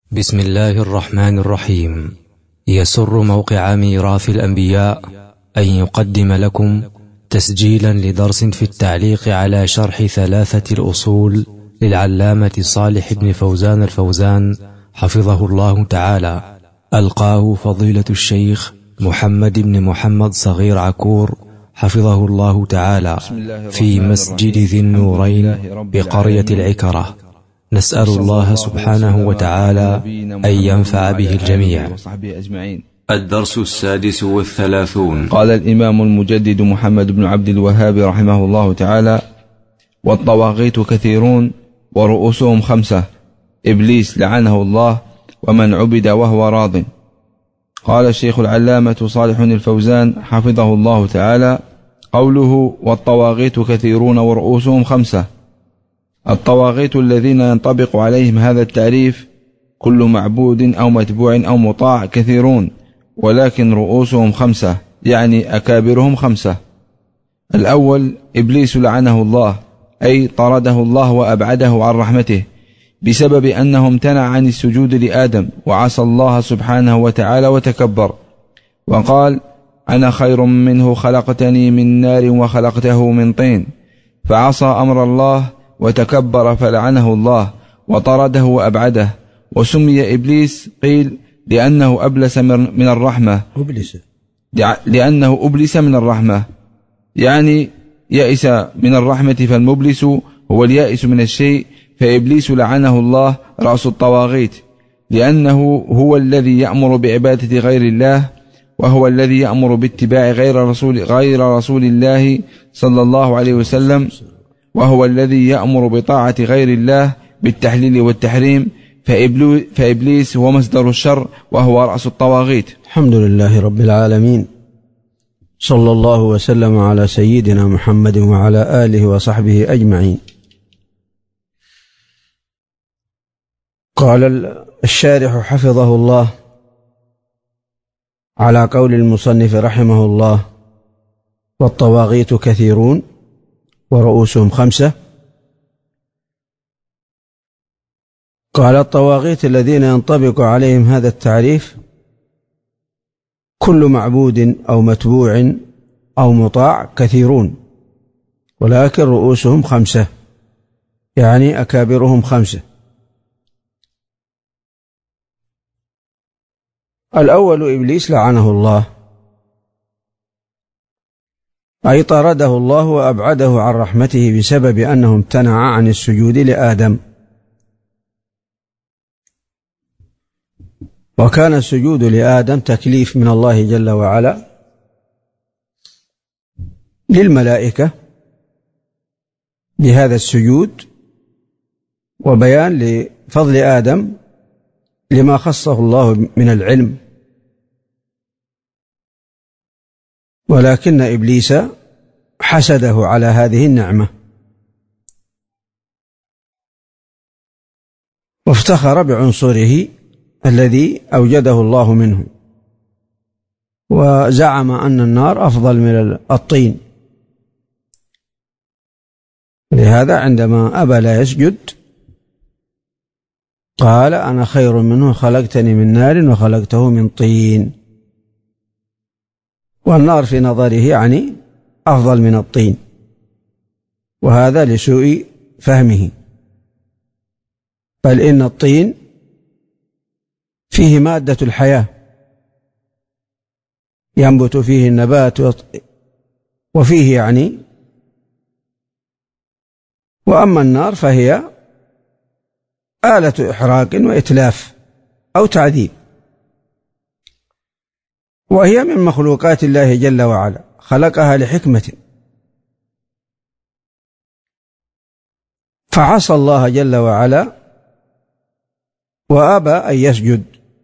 بسم الله الرحمن الرحيم. يسر موقع ميراث الأنبياء أن يقدم لكم تسجيلا لدرس في التعليق على شرح ثلاثة الأصول للعلامة صالح بن فوزان الفوزان حفظه الله تعالى، ألقاه فضيلة الشيخ محمد بن محمد صغير عكور حفظه الله تعالى في مسجد ذي النورين بقرية العكرة. نسأل الله سبحانه وتعالى أن ينفع به الجميع. الدرس 36. قال الإمام المجدد محمد بن عبد الوهاب رحمه الله تعالى: والطواغيت كثيرون ورؤوسهم 5، إبليس لعنه الله ومن عبد وهو راض. قال الشيخ العلامة صالح الفوزان حفظه الله تعالى: قوله والطواغيت كثيرون ورؤوسهم 5، الطواغيت الذين ينطبق عليهم هذا التعريف كل معبود أو متبوع أو مطاع كثيرون، ولكن رؤوسهم 5، يعني أكابرهم 5. الأول إبليس لعنه الله، أي طرده الله وأبعده عن رحمته بسبب أنه امتنع عن السجود لآدم وعصى الله سبحانه وتعالى وتكبر وقال: أنا خير منه خلقتني من نار وخلقته من طين، فعصى أمر الله وتكبر فلعنه الله وطرده وأبعده. وسمي إبليس قيل لأنه أبلس من الرحمة، لأنه أبلس من الرحمة، يعني يئس من الرحمة، فالمبلس هو اليائس من الشيء. فإبليس لعنه الله رأس الطواغيت، لأنه هو الذي يأمر بعبادة غير الله، وهو الذي يأمر باتباع غير رسول الله صلى الله عليه وسلم، وهو الذي يأمر بطاعة غير الله بالتحليل والتحريم. فإبليس هو مصدر الشر وهو رأس الطواغيت. الحمد لله رب العالمين، صلى الله وسلم على سيدنا محمد وعلى آله وصحبه أجمعين. قال الشارح حفظه الله على قول المصنف رحمه الله: والطواغيت كثيرون ورؤوسهم 5. قال: الطواغيت الذين ينطبق عليهم هذا التعريف كل معبود أو متبوع أو مطاع كثيرون، ولكن رؤوسهم 5، يعني أكابرهم 5. الأول إبليس لعنه الله، أي طرده الله وأبعده عن رحمته بسبب أنه امتنع عن السجود لآدم، وكان السجود لآدم تكليف من الله جل وعلا للملائكة بهذا السجود، وبيان لفضل آدم لما خصه الله من العلم. ولكن إبليس حسده على هذه النعمة وافتخر بعنصره الذي أوجده الله منه، وزعم أن النار أفضل من الطين. لهذا عندما أبى لا يسجد قال: أنا خير منه خلقتني من نار وخلقته من طين. والنار في نظره يعني أفضل من الطين، وهذا لسوء فهمه، بل إن الطين فيه مادة الحياة ينبت فيه النبات وفيه يعني، وأما النار فهي آلة إحراق وإتلاف أو تعذيب، وهي من مخلوقات الله جل وعلا، خلقها لحكمة، فعصى الله جل وعلا وأبى أن يسجد.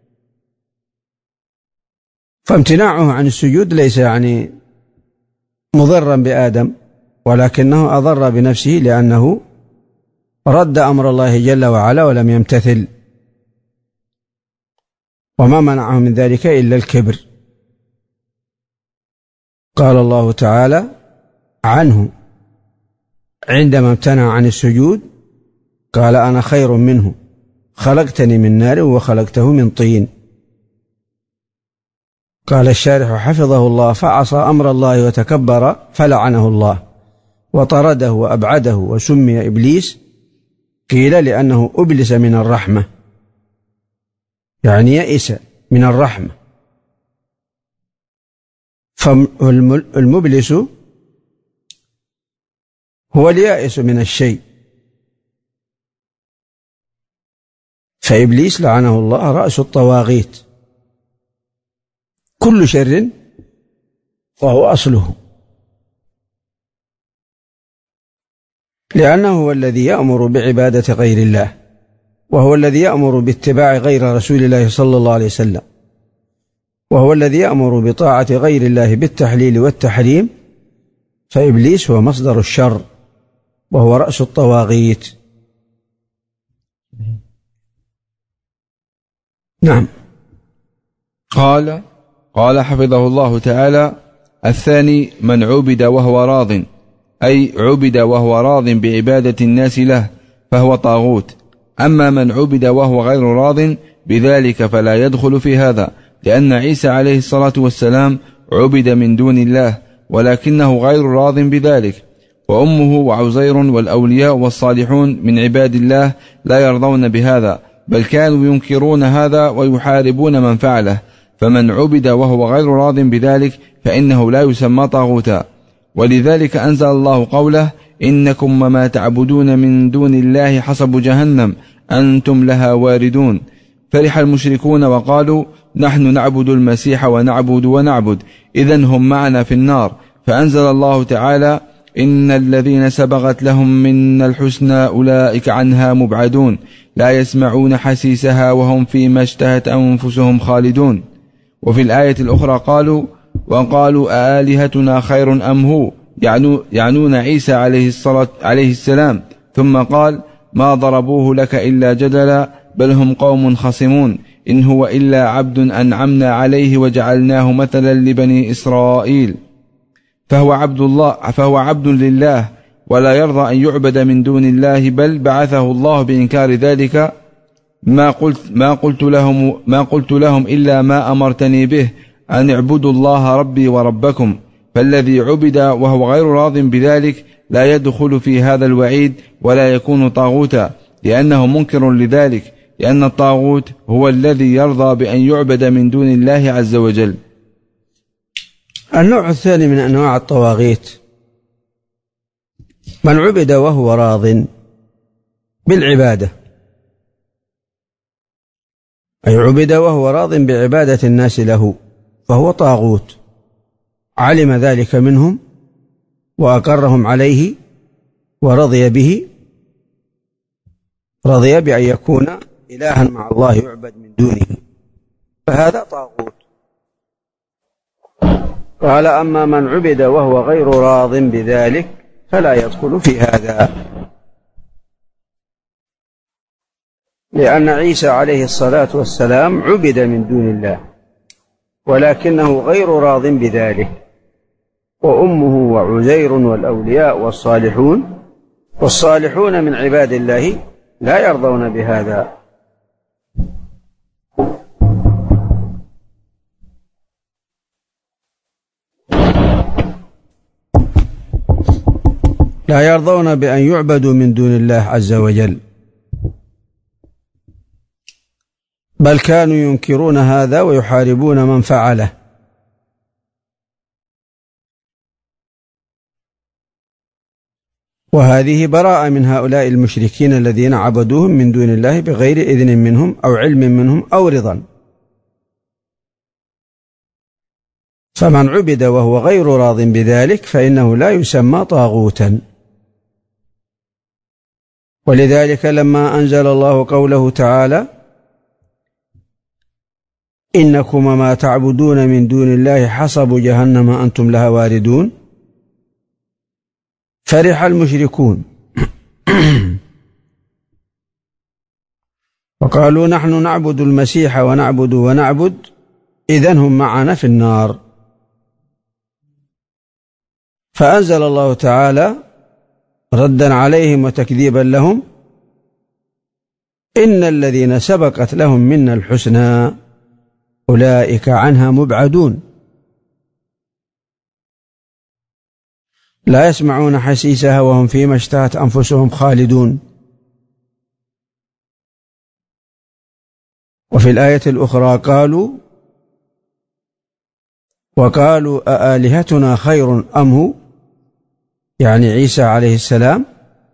فامتناعه عن السجود ليس يعني مضرا بآدم، ولكنه أضر بنفسه، لأنه رد أمر الله جل وعلا ولم يمتثل، وما منعه من ذلك إلا الكبر. قال الله تعالى عنه عندما امتنع عن السجود: قال: أنا خير منه خلقتني من نار وخلقته من طين. قال الشارح حفظه الله: فعصى أمر الله وتكبر فلعنه الله وطرده وأبعده وسمي إبليس. قيل لأنه أبلس من الرحمة، يعني يئس من الرحمة. فالمبلس هو اليائس من الشيء، فإبليس لعنه الله رأس الطواغيت، كل شر فهو أصله، لأنه هو الذي يأمر بعبادة غير الله، وهو الذي يأمر باتباع غير رسول الله صلى الله عليه وسلم، وهو الذي يأمر بطاعة غير الله بالتحليل والتحريم. فإبليس هو مصدر الشر وهو رأس الطواغيت. نعم. قال حفظه الله تعالى: الثاني من عبد وهو راض، أي عبد وهو راض بعبادة الناس له فهو طاغوت. أما من عبد وهو غير راض بذلك فلا يدخل في هذا، لأن عيسى عليه الصلاة والسلام عبد من دون الله ولكنه غير راض بذلك، وأمه وعزير والأولياء والصالحون من عباد الله لا يرضون بهذا، بل كانوا ينكرون هذا ويحاربون من فعله. فمن عبد وهو غير راض بذلك فإنه لا يسمى طاغوتا. ولذلك أنزل الله قوله: إنكم وما تعبدون من دون الله حصب جهنم أنتم لها واردون. فرح المشركون وقالوا: نحن نعبد المسيح ونعبد إذن هم معنا في النار. فأنزل الله تعالى: إن الذين سبقت لهم من الحسنى أولئك عنها مبعدون لا يسمعون حسيسها وهم فيما اشتهت أنفسهم خالدون. وفي الآية الأخرى وقالوا آلهتنا خير أم هو، يعنون عيسى عليه السلام. ثم قال: ما ضربوه لك إلا جدلا بل هم قوم خصمون إن هو إلا عبد أنعمنا عليه وجعلناه مثلا لبني إسرائيل. فهو عبد لله ولا يرضى أن يعبد من دون الله، بل بعثه الله بإنكار ذلك. ما قلت لهم إلا ما أمرتني به أن اعبدوا الله ربي وربكم. فالذي عبد وهو غير راض بذلك لا يدخل في هذا الوعيد ولا يكون طاغوتا، لأنه منكر لذلك، لأن الطاغوت هو الذي يرضى بأن يعبد من دون الله عز وجل. النوع الثاني من أنواع الطواغيت من عبد وهو راض بالعبادة، أي عبد وهو راض بعبادة الناس له فهو طاغوت، علم ذلك منهم وأقرهم عليه ورضي به، رضي بأن يكون إلها مع الله يعبد من دونه، فهذا طاغوت. قال: أما من عبد وهو غير راض بذلك فلا يدخل في هذا، لأن عيسى عليه الصلاة والسلام عبد من دون الله ولكنه غير راض بذلك، وأمه وعزير والأولياء والصالحون من عباد الله لا يرضون بهذا. لا يرضون بأن يعبدوا من دون الله عز وجل، بل كانوا ينكرون هذا ويحاربون من فعله. وهذه براءة من هؤلاء المشركين الذين عبدوهم من دون الله بغير إذن منهم أو علم منهم أو رضا. فمن عبد وهو غير راض بذلك فإنه لا يسمى طاغوتا. ولذلك لما أنزل الله قوله تعالى: إنكم ما تعبدون من دون الله حصب جهنم أنتم لها واردون، فرح المشركون وقالوا: نحن نعبد المسيح ونعبد إذن هم معنا في النار. فأنزل الله تعالى ردا عليهم وتكذيبا لهم: إن الذين سبقت لهم منا الحسنى أولئك عنها مبعدون لا يسمعون حسيسها وهم فيما اشتهت أنفسهم خالدون. وفي الآية الأخرى وقالوا أآلهتنا خير أم هو، يعني عيسى عليه السلام،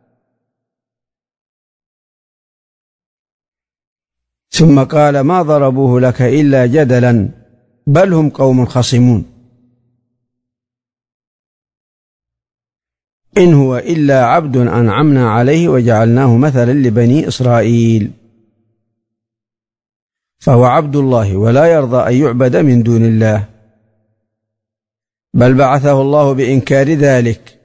ثم قال ما ضربوه لك إلا جدلا بل هم قوم خصمون إن هو إلا عبد أنعمنا عليه وجعلناه مثلا لبني إسرائيل. فهو عبد الله ولا يرضى أن يعبد من دون الله، بل بعثه الله بإنكار ذلك.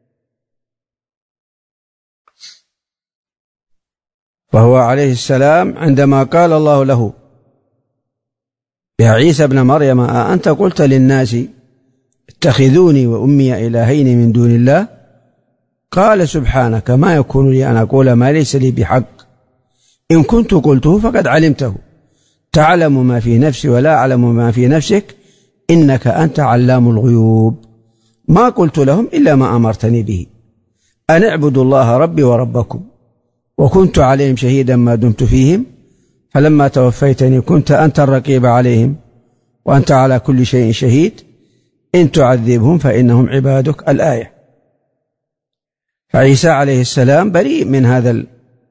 فهو عليه السلام عندما قال الله له يا عيسى ابن مريم أأنت قلت للناس اتخذوني وأمي إلهين من دون الله، قال سبحانك ما يكون لي أن أقول ما ليس لي بحق، إن كنت قلته فقد علمته، تعلم ما في نفسي ولا أعلم ما في نفسك، إنك أنت علام الغيوب. ما قلت لهم إلا ما أمرتني به، أن اعبدوا الله ربي وربكم، وكنت عليهم شهيدا ما دمت فيهم، فلما توفيتني كنت أنت الرقيب عليهم وأنت على كل شيء شهيد، إن تعذبهم فإنهم عبادك. الآية. فعيسى عليه السلام بريء من هذا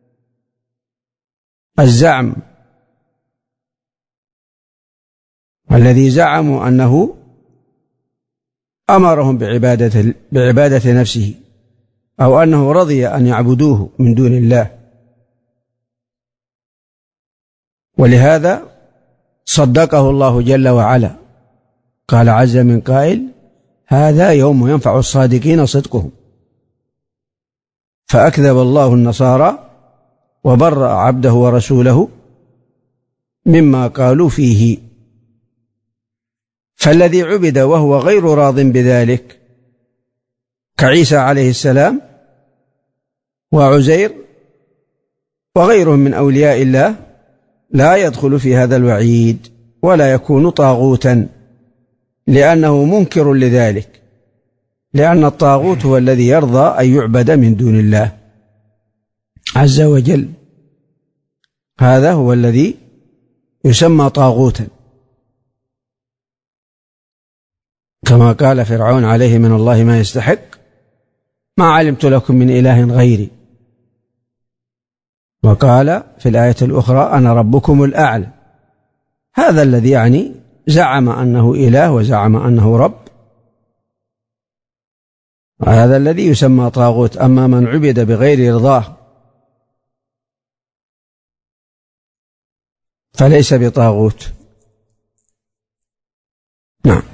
الزعم الذي زعموا أنه أمرهم بعبادة نفسه، أو أنه رضي أن يعبدوه من دون الله. ولهذا صدقه الله جل وعلا، قال عز من قائل هذا يوم ينفع الصادقين صدقهم، فأكذب الله النصارى وبرأ عبده ورسوله مما قالوا فيه. فالذي عبد وهو غير راض بذلك كعيسى عليه السلام وعزير وغيرهم من أولياء الله لا يدخل في هذا الوعيد ولا يكون طاغوتا، لأنه منكر لذلك، لأن الطاغوت هو الذي يرضى أن يعبد من دون الله عز وجل، هذا هو الذي يسمى طاغوتا، كما قال فرعون عليه من الله ما يستحق ما علمت لكم من إله غيري، وقال في الآية الأخرى أنا ربكم الأعلى. هذا الذي يعني زعم أنه إله وزعم أنه رب، هذا الذي يسمى طاغوت. أما من عبد بغير رضاه فليس بطاغوت. نعم.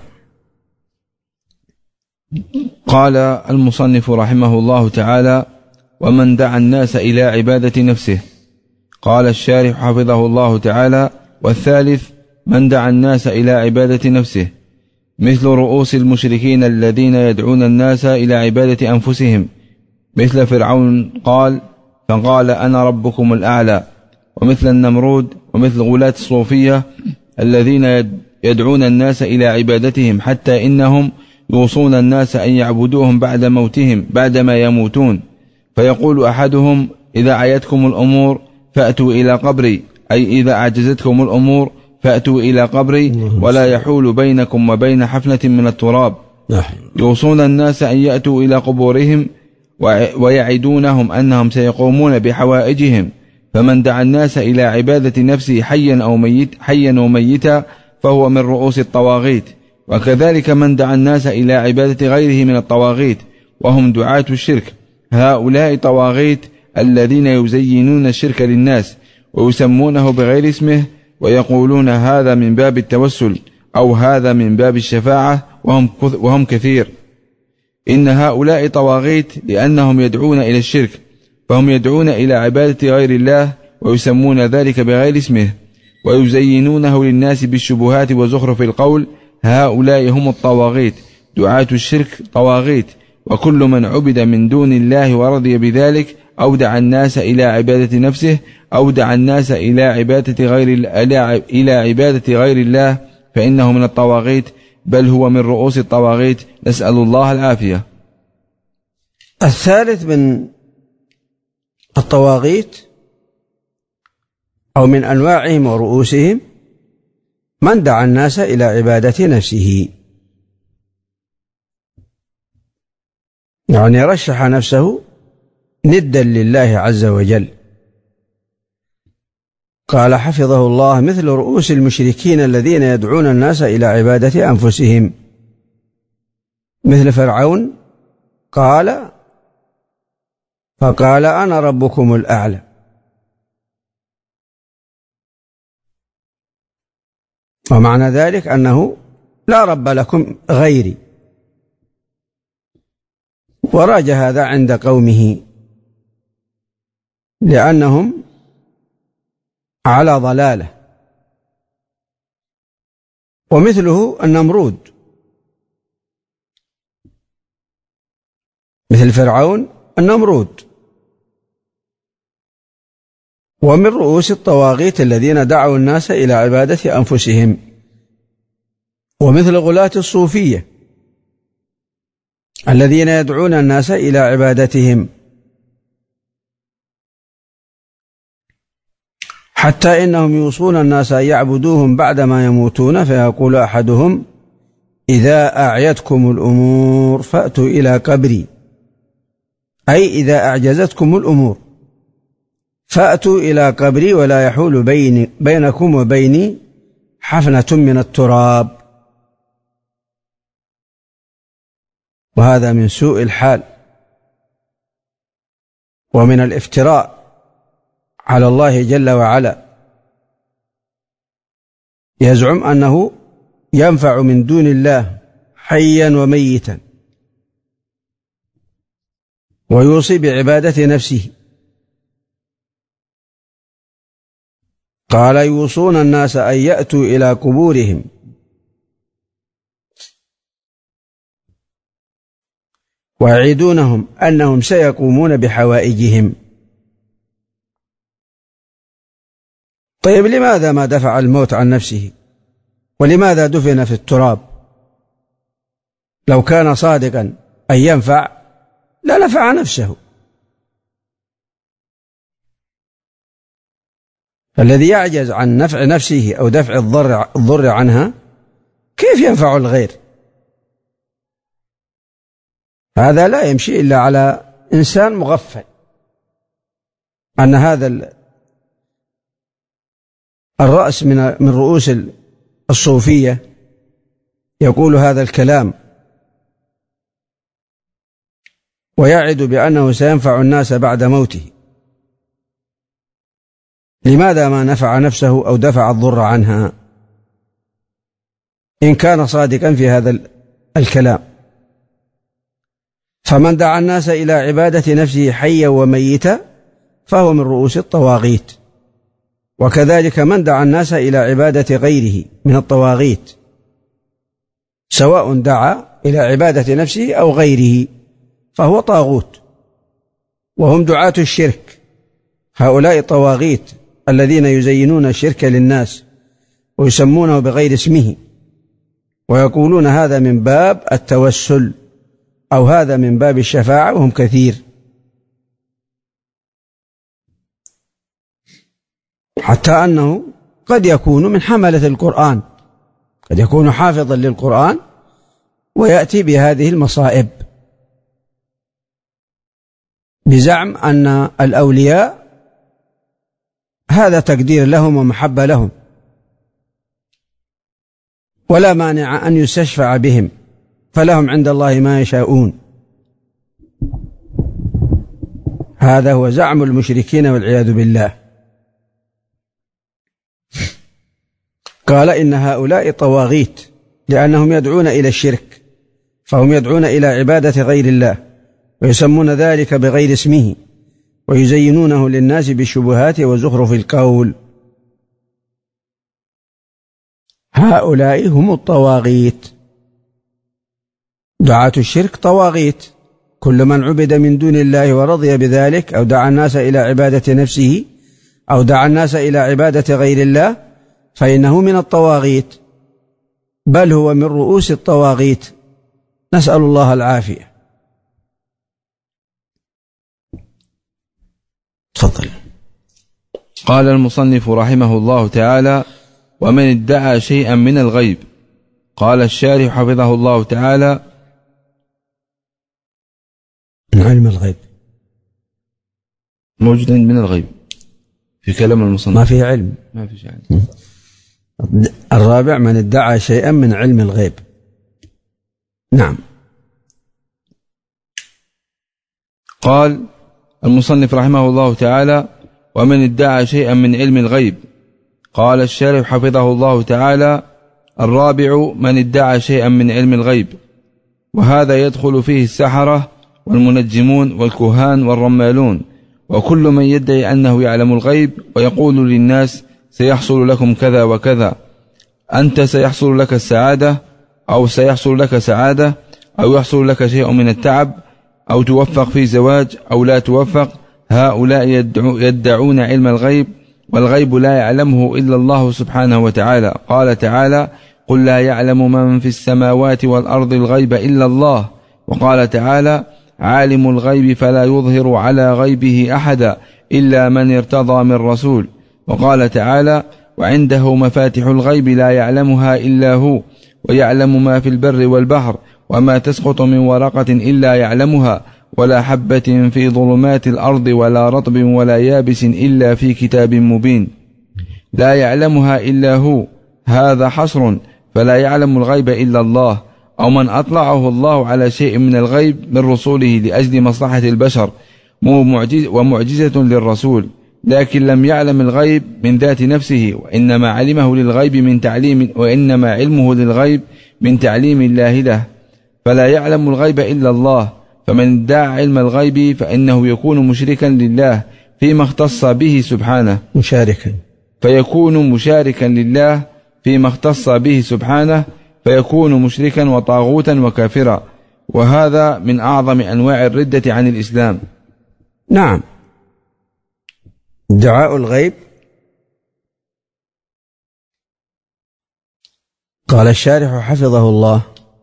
قال المصنف رحمه الله تعالى ومن دعا الناس إلى عبادة نفسه. قال الشارح حفظه الله تعالى والثالث من دعا الناس إلى عبادة نفسه، مثل رؤوس المشركين الذين يدعون الناس إلى عبادة أنفسهم، مثل فرعون فقال أنا ربكم الأعلى، ومثل النمرود، ومثل غلاة الصوفية الذين يدعون الناس إلى عبادتهم حتى إنهم يوصون الناس أن يعبدوهم بعد موتهم بعدما يموتون، فيقول أحدهم إذا عيتكم الأمور فأتوا إلى قبري، أي إذا أعجزتكم الأمور فأتوا إلى قبري ولا يحول بينكم وبين حفنة من التراب. يوصون الناس أن يأتوا إلى قبورهم ويعدونهم أنهم سيقومون بحوائجهم. فمن دعا الناس إلى عبادة نفسه حيا وميتا فهو من رؤوس الطواغيت. وكذلك من دعا الناس إلى عبادة غيره من الطواغيت وهم دعاة الشرك، هؤلاء طواغيت الذين يزينون الشرك للناس ويسمونه بغير اسمه ويقولون هذا من باب التوسل أو هذا من باب الشفاعة، وهم كثير. إن هؤلاء طواغيت لأنهم يدعون إلى الشرك، فهم يدعون إلى عبادة غير الله ويسمون ذلك بغير اسمه ويزينونه للناس بالشبهات وزخرف القول. هؤلاء هم الطواغيت، دعاة الشرك طواغيت. وكل من عبد من دون الله ورضي بذلك أو دعا الناس إلى عبادة نفسه أو دعا الناس إلى عبادة غير الله فإنه من الطواغيت، بل هو من رؤوس الطواغيت، نسأل الله العافية. الثالث من الطواغيت أو من أنواعهم ورؤوسهم من دعا الناس إلى عبادة نفسه، يعني رشح نفسه ندا لله عز وجل. قال حفظه الله: مثل رؤوس المشركين الذين يدعون الناس إلى عبادة أنفسهم، مثل فرعون فقال أنا ربكم الأعلى. ومعنى ذلك أنه لا رب لكم غيري، وراج هذا عند قومه لأنهم على ضلاله. ومثله النمرود، مثل فرعون النمرود. ومن رؤوس الطواغيت الذين دعوا الناس إلى عبادة أنفسهم، ومثل غلاة الصوفية الذين يدعون الناس إلى عبادتهم، حتى إنهم يوصون الناس أن يعبدوهم بعدما يموتون، فيقول أحدهم: إذا أعيتكم الأمور فأتوا إلى قبري، أي إذا أعجزتكم الأمور فأتوا إلى قبري ولا يحول بينكم وبيني حفنة من التراب. وهذا من سوء الحال ومن الافتراء على الله جل وعلا. يزعم أنه ينفع من دون الله حيا وميتا، ويوصي بعبادة نفسه. قال: يوصون الناس أن يأتوا إلى قبورهم ويعيدونهم أنهم سيقومون بحوائجهم. طيب، لماذا ما دفع الموت عن نفسه؟ ولماذا دفن في التراب؟ لو كان صادقا أن ينفع لنفع نفسه. الذي يعجز عن نفع نفسه أو دفع الضر عنها كيف ينفع الغير؟ هذا لا يمشي إلا على إنسان مغفل. أن هذا الرأس من رؤوس الصوفية يقول هذا الكلام ويعد بأنه سينفع الناس بعد موته، لماذا ما نفع نفسه أو دفع الضر عنها إن كان صادقا في هذا الكلام؟ فمن دعا الناس إلى عبادة نفسه حيا وميتا فهو من رؤوس الطواغيت، وكذلك من دعا الناس إلى عبادة غيره من الطواغيت، سواء دعا إلى عبادة نفسه أو غيره فهو طاغوت. وهم دعاة الشرك، هؤلاء الطواغيت الذين يزينون الشرك للناس ويسمونه بغير اسمه، ويقولون هذا من باب التوسل أو هذا من باب الشفاعة، وهم كثير. حتى أنه قد يكون من حملة القرآن، قد يكون حافظا للقرآن ويأتي بهذه المصائب بزعم أن الأولياء هذا تقدير لهم ومحبة لهم، ولا مانع أن يستشفع بهم، فلهم عند الله ما يشاءون. هذا هو زعم المشركين والعياذ بالله. قال: إن هؤلاء طواغيت لأنهم يدعون إلى الشرك، فهم يدعون إلى عبادة غير الله ويسمون ذلك بغير اسمه ويزينونه للناس بالشبهات وزخرف القول. هؤلاء هم الطواغيت. دعاة الشرك طواغيت كل من عبد من دون الله ورضي بذلك أو دعا الناس إلى عبادة نفسه أو دعا الناس إلى عبادة غير الله فإنه من الطواغيت، بل هو من رؤوس الطواغيت، نسأل الله العافية. تفضل. قال المصنف رحمه الله تعالى: ومن ادعى شيئا من الغيب. قال الشارح حفظه الله تعالى: من علم الغيب موجود من الغيب في كلام المصنف، ما فيه علم، ما في شيء. الرابع من ادعى شيئا من علم الغيب. نعم. قال المصنف رحمه الله تعالى: ومن ادعى شيئا من علم الغيب. قال الشارح حفظه الله تعالى: الرابع من ادعى شيئا من علم الغيب، وهذا يدخل فيه السحرة والمنجمون والكهان والرمالون، وكل من يدعي أنه يعلم الغيب ويقول للناس سيحصل لكم كذا وكذا، أنت سيحصل لك السعادة أو سيحصل لك سعادة أو يحصل لك شيء من التعب أو توفق في زواج أو لا توفق. هؤلاء يدعون علم الغيب، والغيب لا يعلمه إلا الله سبحانه وتعالى. قال تعالى: قل لا يعلم من في السماوات والأرض الغيب إلا الله. وقال تعالى: عالم الغيب فلا يظهر على غيبه أحدا إلا من ارتضى من رسول. وقال تعالى: وعنده مفاتح الغيب لا يعلمها إلا هو، ويعلم ما في البر والبحر، وما تسقط من ورقة إلا يعلمها، ولا حبة في ظلمات الأرض ولا رطب ولا يابس إلا في كتاب مبين. لا يعلمها إلا هو، هذا حصر، فلا يعلم الغيب إلا الله، أو من أطلعه الله على شيء من الغيب من رسوله لأجل مصلحة البشر ومعجزة للرسول، لكن لم يعلم الغيب من ذات نفسه، وإنما علمه للغيب من تعليم، وإنما علمه للغيب من تعليم الله له، فلا يعلم الغيب إلا الله. فمن ادعى علم الغيب فإنه يكون مشركا لله فيما اختص به سبحانه، فيكون مشاركا لله فيما اختص به سبحانه، فيكون مشركا وطاغوتا وكافرا، وهذا من أعظم أنواع الردة عن الإسلام. نعم. ادعاء الغيب، قال الشارح حفظه الله: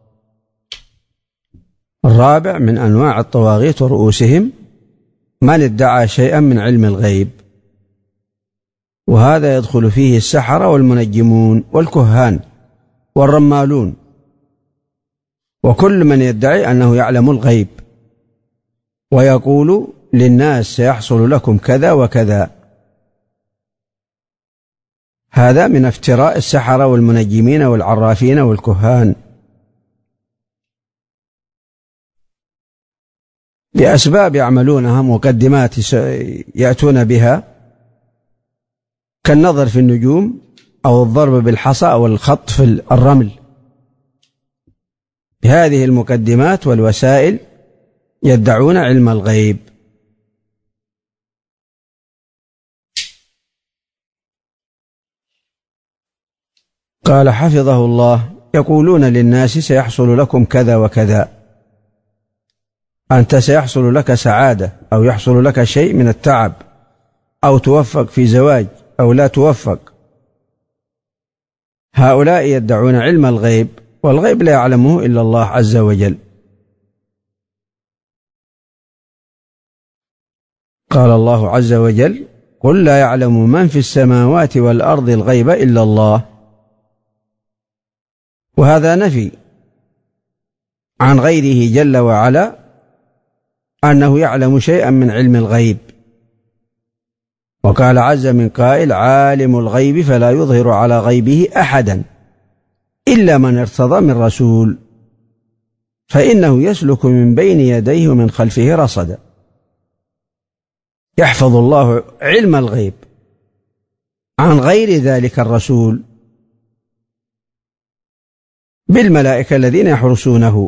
الرابع من أنواع الطواغيت ورؤوسهم من ادعى شيئا من علم الغيب، وهذا يدخل فيه السحرة والمنجمون والكهان والرمالون، وكل من يدعي أنه يعلم الغيب ويقول للناس سيحصل لكم كذا وكذا، هذا من افتراء السحرة والمنجمين والعرافين والكهان بأسباب يعملونها، مقدمات يأتون بها كالنظر في النجوم أو الضرب بالحصى أو الخط في الرمل. بهذه المقدمات والوسائل يدعون علم الغيب. قال حفظه الله: يقولون للناس سيحصل لكم كذا وكذا، أنت سيحصل لك سعادة أو يحصل لك شيء من التعب أو توفق في زواج أو لا توفق. هؤلاء يدعون علم الغيب، والغيب لا يعلمه إلا الله عز وجل. قال الله عز وجل: قل لا يعلم من في السماوات والأرض الغيب إلا الله. وهذا نفي عن غيره جل وعلا أنه يعلم شيئا من علم الغيب. وقال عز من قائل: عالم الغيب فلا يظهر على غيبه أحدا إلا من ارتضى من رسول فإنه يسلك من بين يديه ومن خلفه رصدا. يحفظ الله علم الغيب عن غير ذلك الرسول بالملائكة الذين يحرسونه،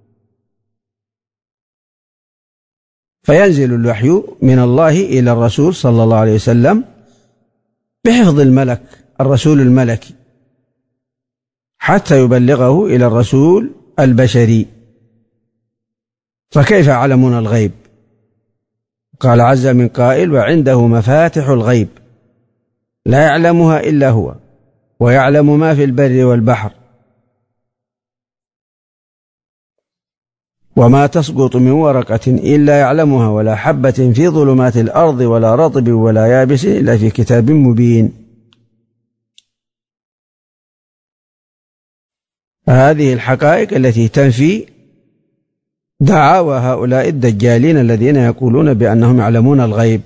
فينزل الوحي من الله إلى الرسول صلى الله عليه وسلم بحفظ الملك الرسول الملكي حتى يبلغه إلى الرسول البشري. فكيف يعلمون الغيب؟ قال عز من قائل: وعنده مفاتح الغيب لا يعلمها إلا هو ويعلم ما في البر والبحر وما تسقط من ورقة إلا يعلمها ولا حبة في ظلمات الأرض ولا رطب ولا يابس إلا في كتاب مبين. هذه الحقائق التي تنفي دعاوى هؤلاء الدجالين الذين يقولون بأنهم يعلمون الغيب.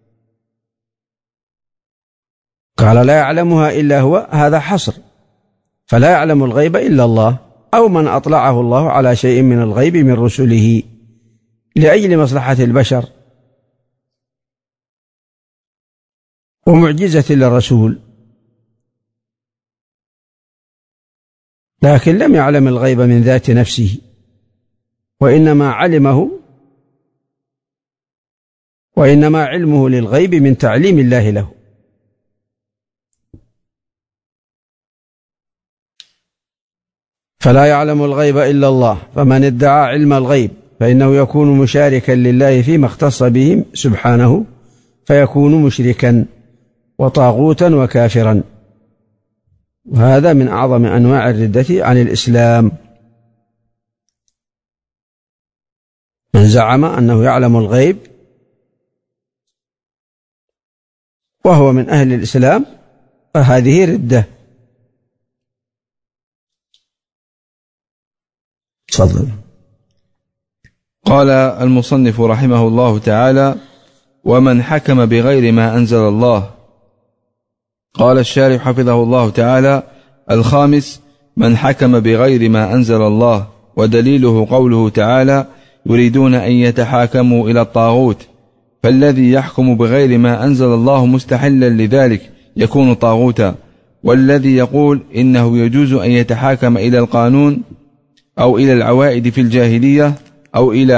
قال: لا يعلمها إلا هو، هذا حصر، فلا يعلم الغيب إلا الله أو من أطلعه الله على شيء من الغيب من رسله لأجل مصلحة البشر ومعجزة للرسول، لكن لم يعلم الغيب من ذات نفسه، وإنما علمه للغيب من تعليم الله له. فلا يعلم الغيب إلا الله، فمن ادعى علم الغيب فإنه يكون مشاركا لله فيما اختص به سبحانه، فيكون مشركا وطاغوتا وكافرا، وهذا من أعظم أنواع الردة عن الإسلام. من زعم أنه يعلم الغيب وهو من أهل الإسلام فهذه ردة. تفضل. قال المصنف رحمه الله تعالى: ومن حكم بغير ما أنزل الله. قال الشارح حفظه الله تعالى: الخامس: من حكم بغير ما أنزل الله، ودليله قوله تعالى: يريدون أن يتحاكموا إلى الطاغوت، فالذي يحكم بغير ما أنزل الله مستحلا لذلك يكون طاغوتا، والذي يقول إنه يجوز أن يتحاكم إلى القانون أو إلى العوائد في الجاهلية أو إلى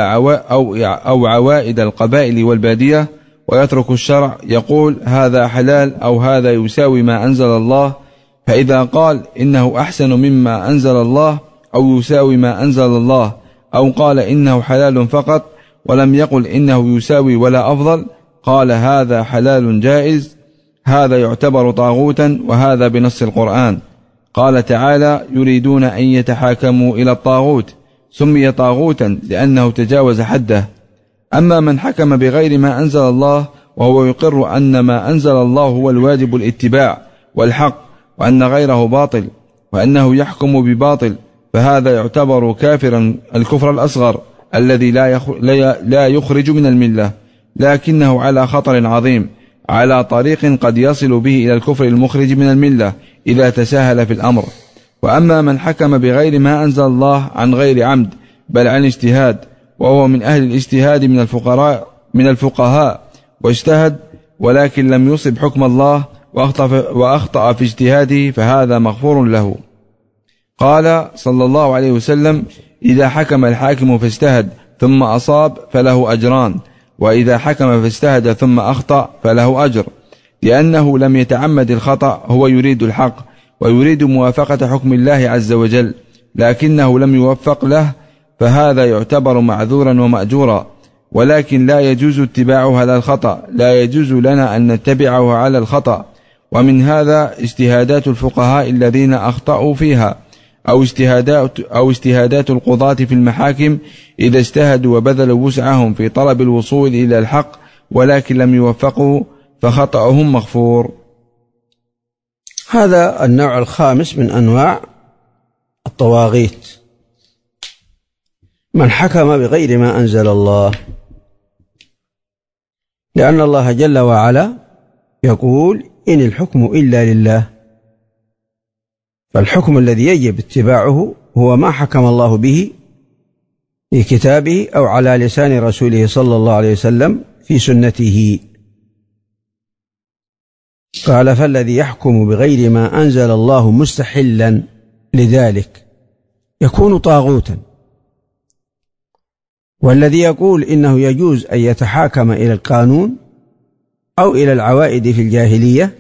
عوائد القبائل والبادية ويترك الشرع يقول هذا حلال أو هذا يساوي ما أنزل الله، فإذا قال إنه أحسن مما أنزل الله أو يساوي ما أنزل الله أو قال إنه حلال فقط ولم يقل إنه يساوي ولا أفضل، قال هذا حلال جائز، هذا يعتبر طاغوتا، وهذا بنص القرآن. قال تعالى: يريدون أن يتحاكموا إلى الطاغوت، سمي طاغوتا لأنه تجاوز حده. أما من حكم بغير ما أنزل الله وهو يقر أن ما أنزل الله هو الواجب الاتباع والحق، وأن غيره باطل، وأنه يحكم بباطل، فهذا يعتبر كافرا الكفر الأصغر الذي لا يخرج من الملة، لكنه على خطر عظيم، على طريق قد يصل به إلى الكفر المخرج من الملة إذا تساهل في الأمر. وأما من حكم بغير ما أنزل الله عن غير عمد بل عن اجتهاد، وهو من أهل الاجتهاد من الفقهاء، واجتهد ولكن لم يصب حكم الله وأخطأ في اجتهاده، فهذا مغفور له. قال صلى الله عليه وسلم: إذا حكم الحاكم فاجتهد ثم أصاب فله أجران، وإذا حكم فاجتهد ثم أخطأ فله أجر، لأنه لم يتعمد الخطأ، هو يريد الحق ويريد موافقة حكم الله عز وجل، لكنه لم يوفق له، فهذا يعتبر معذورا ومأجورا، ولكن لا يجوز اتباعه على الخطأ، لا يجوز لنا أن نتبعه على الخطأ. ومن هذا اجتهادات الفقهاء الذين أخطأوا فيها، أو اجتهادات القضاة في المحاكم إذا اجتهدوا وبذلوا وسعهم في طلب الوصول إلى الحق ولكن لم يوفقوا، فخطأهم مغفور. هذا النوع الخامس من أنواع الطواغيت، من حكم بغير ما أنزل الله، لأن الله جل وعلا يقول: إن الحكم إلا لله، فالحكم الذي يجب اتباعه هو ما حكم الله به في كتابه أو على لسان رسوله صلى الله عليه وسلم في سنته. قال: فالذي يحكم بغير ما أنزل الله مستحلا لذلك يكون طاغوتا، والذي يقول إنه يجوز أن يتحاكم إلى القانون أو إلى العوائد في الجاهلية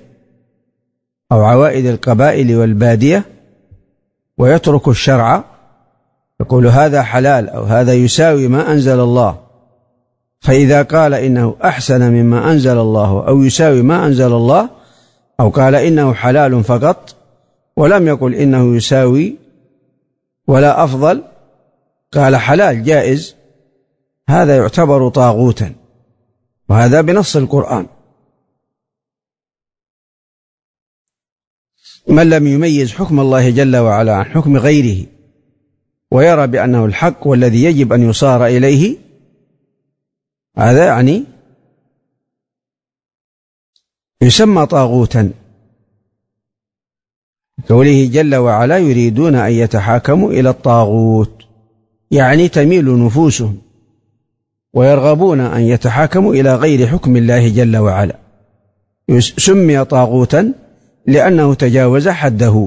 أو عوائد القبائل والبادية ويترك الشرع، يقول هذا حلال أو هذا يساوي ما أنزل الله، فإذا قال إنه أحسن مما أنزل الله أو يساوي ما أنزل الله، أو قال إنه حلال فقط ولم يقل إنه يساوي ولا أفضل، قال حلال جائز، هذا يعتبر طاغوتا، وهذا بنص القرآن. من لم يميز حكم الله جل وعلا عن حكم غيره ويرى بأنه الحق والذي يجب أن يصار إليه، هذا يعني يسمى طاغوتا. قوله جل وعلا يريدون أن يتحاكموا إلى الطاغوت، يعني تميل نفوسهم ويرغبون أن يتحاكموا إلى غير حكم الله جل وعلا. سمي طاغوتا لأنه تجاوز حده،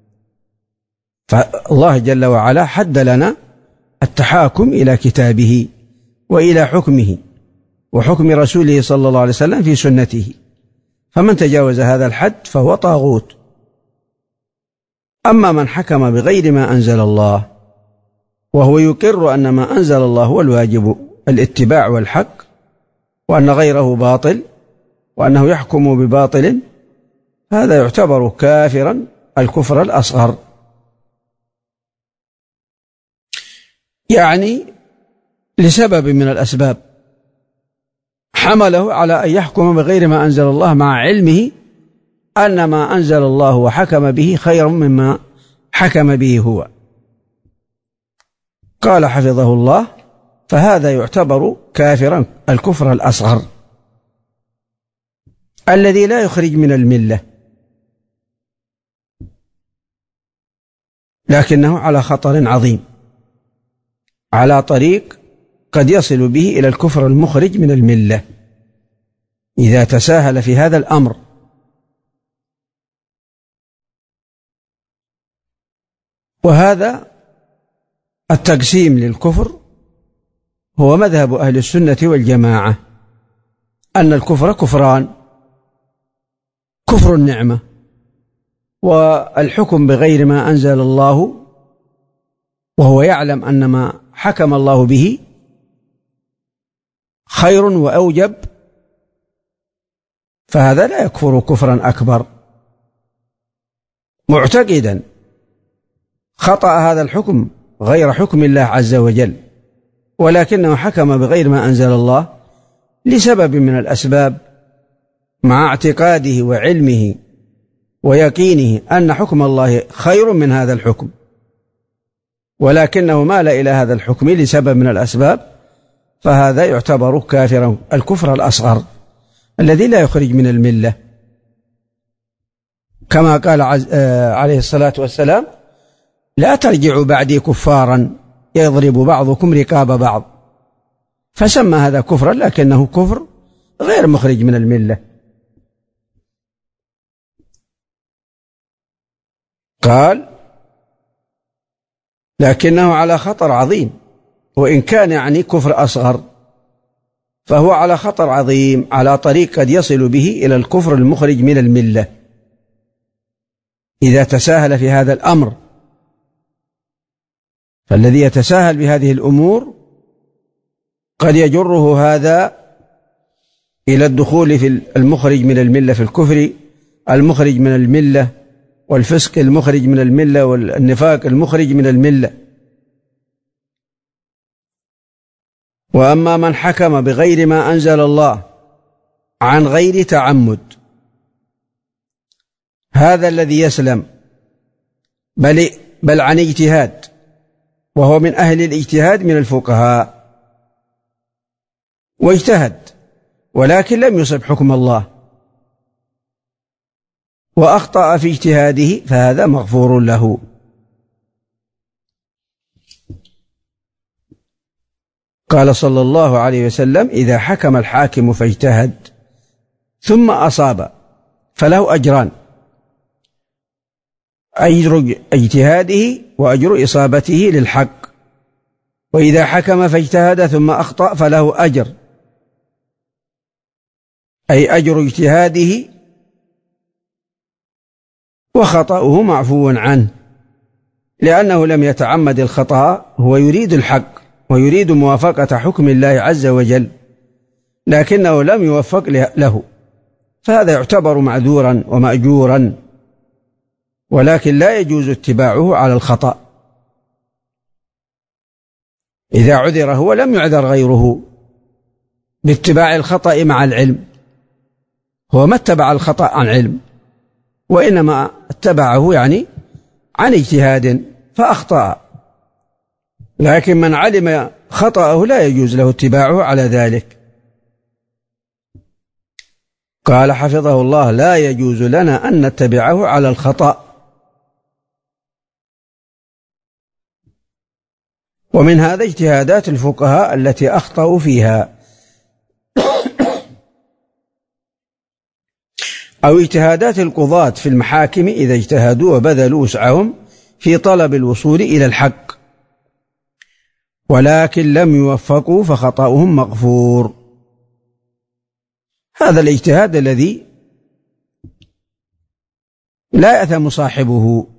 فالله جل وعلا حد لنا التحاكم إلى كتابه وإلى حكمه وحكم رسوله صلى الله عليه وسلم في سنته، فمن تجاوز هذا الحد فهو طاغوت. أما من حكم بغير ما أنزل الله وهو يقر أن ما أنزل الله هو الواجب الاتباع والحق، وأن غيره باطل، وأنه يحكم بباطل، هذا يعتبر كافرا الكفر الأصغر. يعني لسبب من الأسباب حمله على أن يحكم بغير ما أنزل الله مع علمه أن ما أنزل الله وحكم به خير مما حكم به هو. قال حفظه الله: فهذا يعتبر كافرا الكفر الأصغر الذي لا يخرج من الملة، لكنه على خطر عظيم، على طريق قد يصل به إلى الكفر المخرج من الملة إذا تساهل في هذا الأمر. وهذا التقسيم للكفر هو مذهب أهل السنة والجماعة، أن الكفر كفران: كفر النعمة والحكم بغير ما أنزل الله وهو يعلم أن ما حكم الله به خير وأوجب، فهذا لا يكفر كفرا أكبر، معتقدا خطأ هذا الحكم غير حكم الله عز وجل، ولكنه حكم بغير ما أنزل الله لسبب من الأسباب، مع اعتقاده وعلمه ويقينه أن حكم الله خير من هذا الحكم، ولكنه مال إلى هذا الحكم لسبب من الأسباب، فهذا يعتبر كافرا الكفر الأصغر الذي لا يخرج من الملة، كما قال عليه الصلاة والسلام: لا ترجعوا بعدي كفارا يضرب بعضكم رقاب بعض، فسمى هذا كفرا لكنه كفر غير مخرج من الملة. قال: لكنه على خطر عظيم، وإن كان يعني كفر أصغر فهو على خطر عظيم، على طريق قد يصل به إلى الكفر المخرج من الملة إذا تساهل في هذا الأمر. فالذي يتساهل بهذه الأمور قد يجره هذا إلى الدخول في المخرج من الملة، في الكفر المخرج من الملة، والفسق المخرج من الملة، والنفاق المخرج من الملة. وأما من حكم بغير ما أنزل الله عن غير تعمد، هذا الذي يسلم بل عن اجتهاد، وهو من أهل الاجتهاد من الفقهاء، واجتهد ولكن لم يصب حكم الله وأخطأ في اجتهاده، فهذا مغفور له. قال صلى الله عليه وسلم: إذا حكم الحاكم فاجتهد ثم أصاب فله أجران: أجر اجتهاده وأجر إصابته للحق. وإذا حكم فاجتهد ثم أخطأ فله أجر، أي أجر اجتهاده وخطأه معفو عنه. لأنه لم يتعمد الخطأ، هو يريد الحق ويريد موافقة حكم الله عز وجل، لكنه لم يوفق له، فهذا يعتبر معذورا ومأجورا، ولكن لا يجوز اتباعه على الخطأ. إذا عذر هو لم يعذر غيره باتباع الخطأ مع العلم، هو ما اتبع الخطأ عن علم، وإنما اتبعه يعني عن اجتهاد فأخطأ، لكن من علم خطأه لا يجوز له اتباعه على ذلك. قال حفظه الله: لا يجوز لنا أن نتبعه على الخطأ. ومن هذا اجتهادات الفقهاء التي أخطأوا فيها، أو اجتهادات القضاة في المحاكم إذا اجتهدوا وبذلوا وسعهم في طلب الوصول إلى الحق ولكن لم يوفقوا فخطأهم مغفور. هذا الاجتهاد الذي لا يأثم صاحبه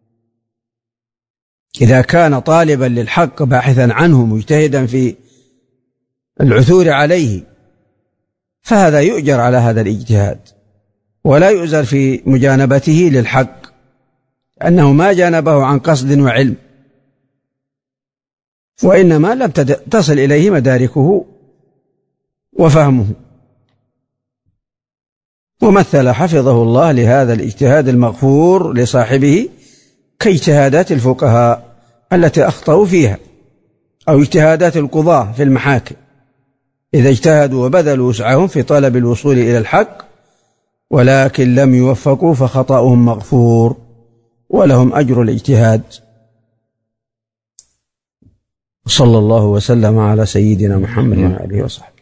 إذا كان طالبا للحق باحثا عنه مجتهدا في العثور عليه، فهذا يؤجر على هذا الاجتهاد ولا يؤجر في مجانبته للحق، أنه ما جانبه عن قصد وعلم، وإنما لم تصل إليه مداركه وفهمه. ومثل حفظه الله لهذا الاجتهاد المغفور لصاحبه كاجتهادات الفقهاء التي أخطأوا فيها، أو اجتهادات القضاة في المحاكم إذا اجتهدوا وبذلوا وسعهم في طلب الوصول إلى الحق ولكن لم يوفقوا فخطأهم مغفور ولهم أجر الاجتهاد. صلى الله وسلم على سيدنا محمد وعلى آله وصحبه.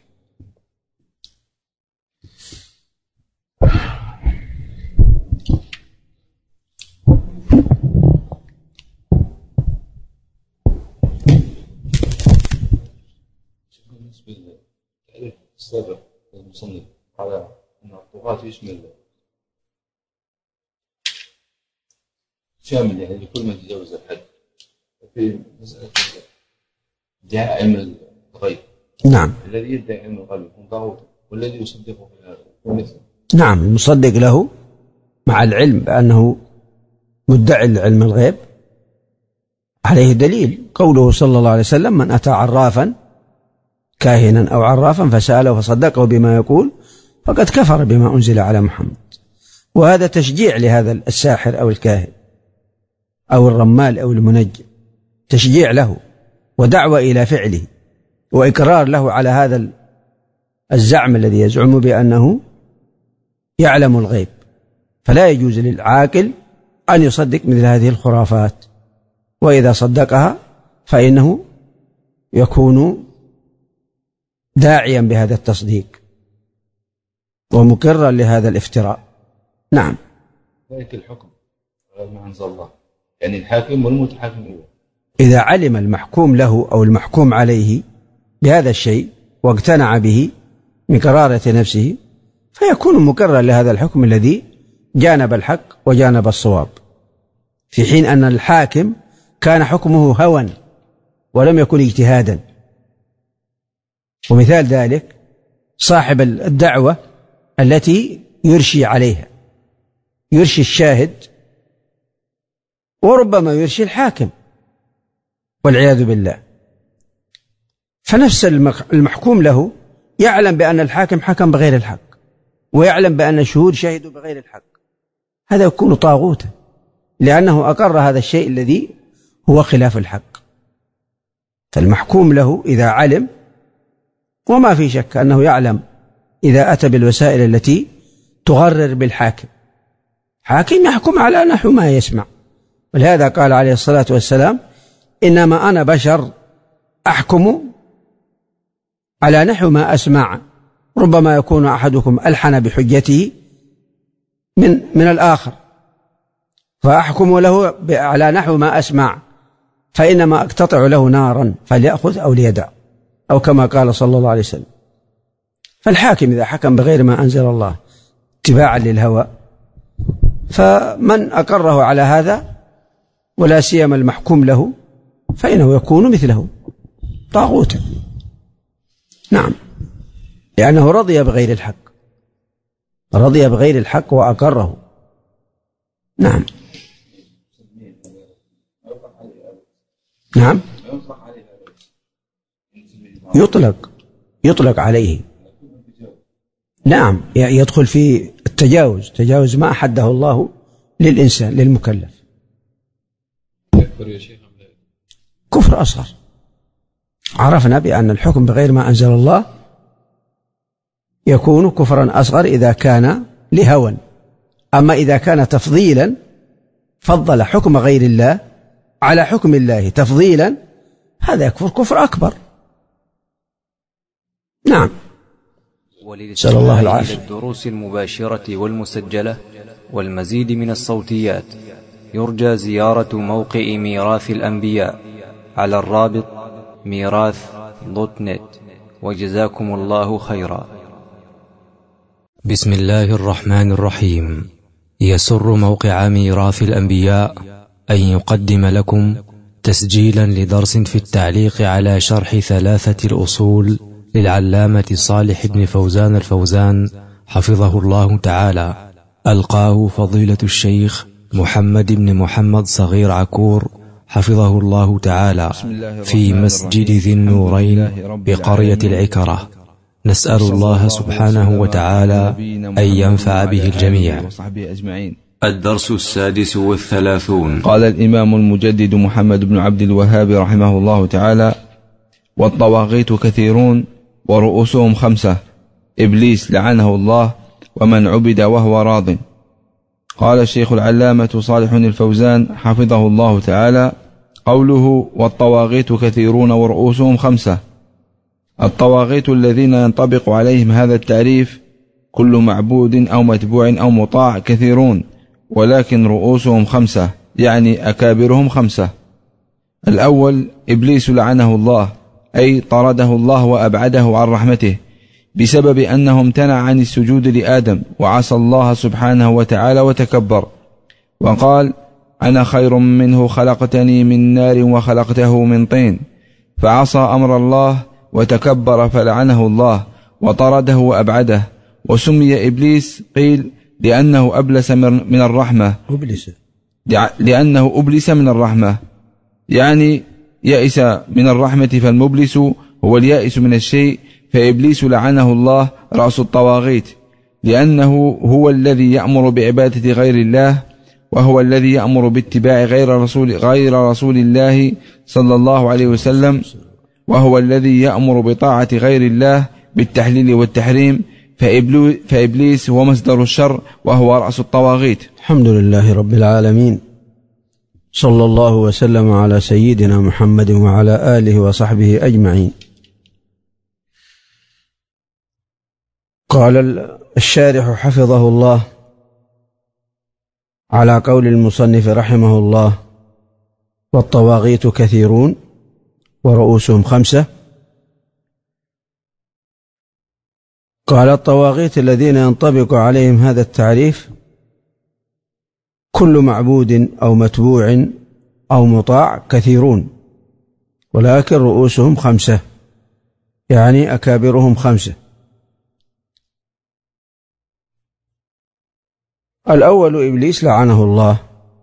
السابق المصنف على أن الطغاة يشمل شامل يعني لكل من تجاوز الحد في مسألة ادعاء علم الغيب. نعم. الذي يدعي علم الغيب يكون طاغوت، والذي يصدقه في هذا ومثله. نعم، المصدق له مع العلم بأنه مدعي لعلم الغيب عليه دليل قوله صلى الله عليه وسلم: من أتى عرافا كاهنا أو عرافا فسأله فصدقه بما يقول فقد كفر بما أنزل على محمد. وهذا تشجيع لهذا الساحر أو الكاهن أو الرمال أو المنجم، تشجيع له ودعوة إلى فعله وإقرار له على هذا الزعم الذي يزعم بأنه يعلم الغيب. فلا يجوز للعاقل أن يصدق مثل هذه الخرافات، وإذا صدقها فإنه يكون داعيا بهذا التصديق ومقرا لهذا الافتراء. نعم. ذلك الحكم غير ما أنزل الله، يعني الحاكم والمتحاكم إليه إذا علم المحكوم له أو المحكوم عليه بهذا الشيء واقتنع به من قرارة نفسه فيكون مقرا لهذا الحكم الذي جانب الحق وجانب الصواب، في حين أن الحاكم كان حكمه هوى ولم يكن اجتهادا. ومثال ذلك صاحب الدعوة التي يرشي عليها، يرشي الشاهد وربما يرشي الحاكم والعياذ بالله. فنفس المحكوم له يعلم بأن الحاكم حكم بغير الحق، ويعلم بأن الشهود شهدوا بغير الحق، هذا يكون طاغوتا لأنه أقر هذا الشيء الذي هو خلاف الحق. فالمحكوم له إذا علم، وما في شك أنه يعلم إذا أتى بالوسائل التي تغرر بالحاكم، حاكم يحكم على نحو ما يسمع. ولهذا قال عليه الصلاة والسلام: إنما أنا بشر أحكم على نحو ما أسمع، ربما يكون أحدكم ألحن بحجته من الآخر، فأحكم له على نحو ما أسمع، فإنما أقتطع له نارا فليأخذ أو ليدع، أو كما قال صلى الله عليه وسلم. فالحاكم إذا حكم بغير ما أنزل الله اتباعا للهوى، فمن أقره على هذا ولا سيما المحكوم له، فإنه يكون مثله طاغوتا. نعم، لأنه رضي بغير الحق، رضي بغير الحق وأقره. نعم نعم، يطلق عليه. نعم، يدخل في تجاوز ما أحده الله للإنسان للمكلف. كفر أصغر. عرفنا بأن الحكم بغير ما أنزل الله يكون كفرا أصغر إذا كان لهوى، أما إذا كان تفضيلا، فضل حكم غير الله على حكم الله تفضيلا، هذا يكفر كفر أكبر. نعم. نسأل الله العافية. الدروس المباشرة والمسجلة والمزيد من الصوتيات يرجى زيارة موقع ميراث الأنبياء على الرابط ميراث.net. وجزاكم الله خيرا. بسم الله الرحمن الرحيم. يسر موقع ميراث الأنبياء أن يقدم لكم تسجيلا لدرس في التعليق على شرح 3 الأصول للعلامة صالح بن فوزان الفوزان حفظه الله تعالى، ألقاه فضيلة الشيخ محمد بن محمد صغير عكور حفظه الله تعالى في مسجد ذي النورين بقرية العكرة. نسأل الله سبحانه وتعالى أن ينفع به الجميع. الدرس 36. قال الإمام المجدد محمد بن عبد الوهاب رحمه الله تعالى: والطواغيت كثيرون ورؤوسهم 5، إبليس لعنه الله ومن عبد وهو راض. قال الشيخ العلامة صالح الفوزان حفظه الله تعالى: قوله والطواغيت كثيرون ورؤوسهم 5، الطواغيت الذين ينطبق عليهم هذا التعريف كل معبود أو متبوع أو مطاع كثيرون، ولكن رؤوسهم 5، يعني أكابرهم 5. الأول إبليس لعنه الله، أي طرده الله وأبعده عن رحمته بسبب أنه امتنع عن السجود لآدم وعصى الله سبحانه وتعالى وتكبر، وقال: أنا خير منه خلقتني من نار وخلقته من طين، فعصى أمر الله وتكبر فلعنه الله وطرده وأبعده. وسمي إبليس قيل لأنه أبلس من الرحمة، لأنه أبلس من الرحمة، يعني يأس من الرحمة، فالمبلس هو اليائس من الشيء. فإبليس لعنه الله رأس الطواغيت، لأنه هو الذي يأمر بعبادة غير الله، وهو الذي يأمر باتباع غير رسول الله صلى الله عليه وسلم، وهو الذي يأمر بطاعة غير الله بالتحليل والتحريم. فإبليس هو مصدر الشر وهو رأس الطواغيت. الحمد لله رب العالمين، صلى الله وسلم على سيدنا محمد وعلى آله وصحبه أجمعين. قال الشارح حفظه الله على قول المصنف رحمه الله: والطواغيت كثيرون ورؤوسهم 5. قال: الطواغيت الذين ينطبق عليهم هذا التعريف كل معبود أو متبوع أو مطاع كثيرون، ولكن رؤوسهم 5، يعني أكابرهم 5. الأول إبليس لعنه الله،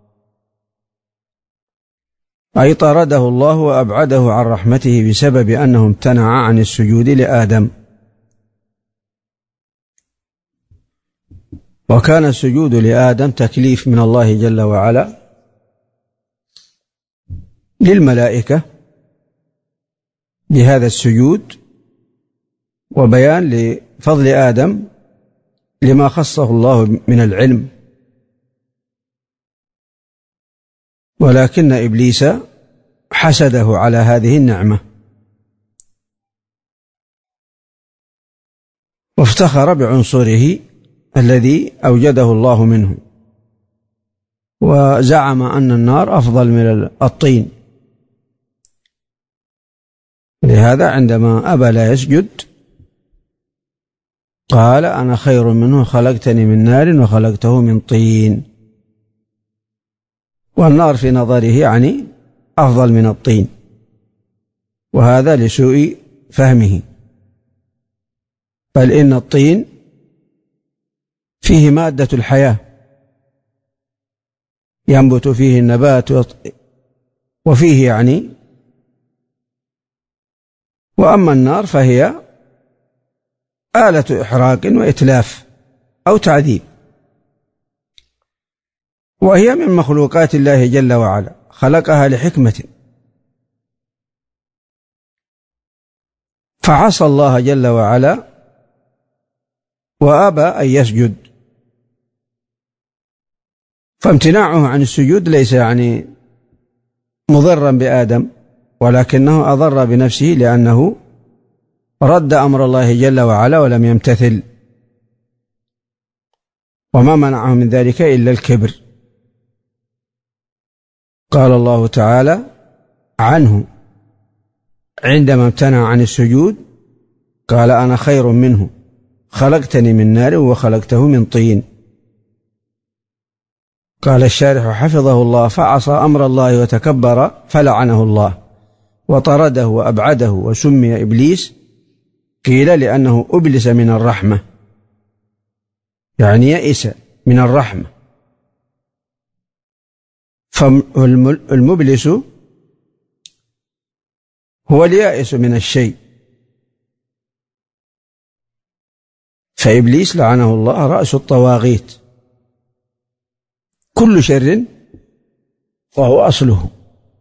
أي طرده الله وأبعده عن رحمته بسبب أنه امتنع عن السجود لآدم، وكان السجود لآدم تكليف من الله جل وعلا للملائكة بهذا السجود، وبيان لفضل آدم لما خصه الله من العلم. ولكن إبليس حسده على هذه النعمة وافتخر بعنصره الذي أوجده الله منه، وزعم أن النار أفضل من الطين. لهذا عندما أبى لا يسجد قال: أنا خير منه خلقتني من نار وخلقته من طين. والنار في نظره يعني أفضل من الطين، وهذا لسوء فهمه، بل إن الطين فيه مادة الحياة ينبت فيه النبات وفيه يعني، وأما النار فهي آلة إحراق وإتلاف أو تعذيب، وهي من مخلوقات الله جل وعلا، خلقها لحكمة، فعصى الله جل وعلا وأبى أن يسجد، فامتناعه عن السجود ليس يعني مضرا بآدم، ولكنه أضر بنفسه لأنه رد أمر الله جل وعلا ولم يمتثل، وما منعه من ذلك إلا الكبر. قال الله تعالى عنه عندما امتنع عن السجود قال أنا خير منه خلقتني من نار وخلقته من طين. قال الشارح حفظه الله فعصى أمر الله وتكبر فلعنه الله وطرده وأبعده وسمي إبليس، قيل لأنه أبلس من الرحمة، يعني يئس من الرحمة، فالمبلس هو اليائس من الشيء، فإبليس لعنه الله رأس الطواغيت، كل شر فهو أصله،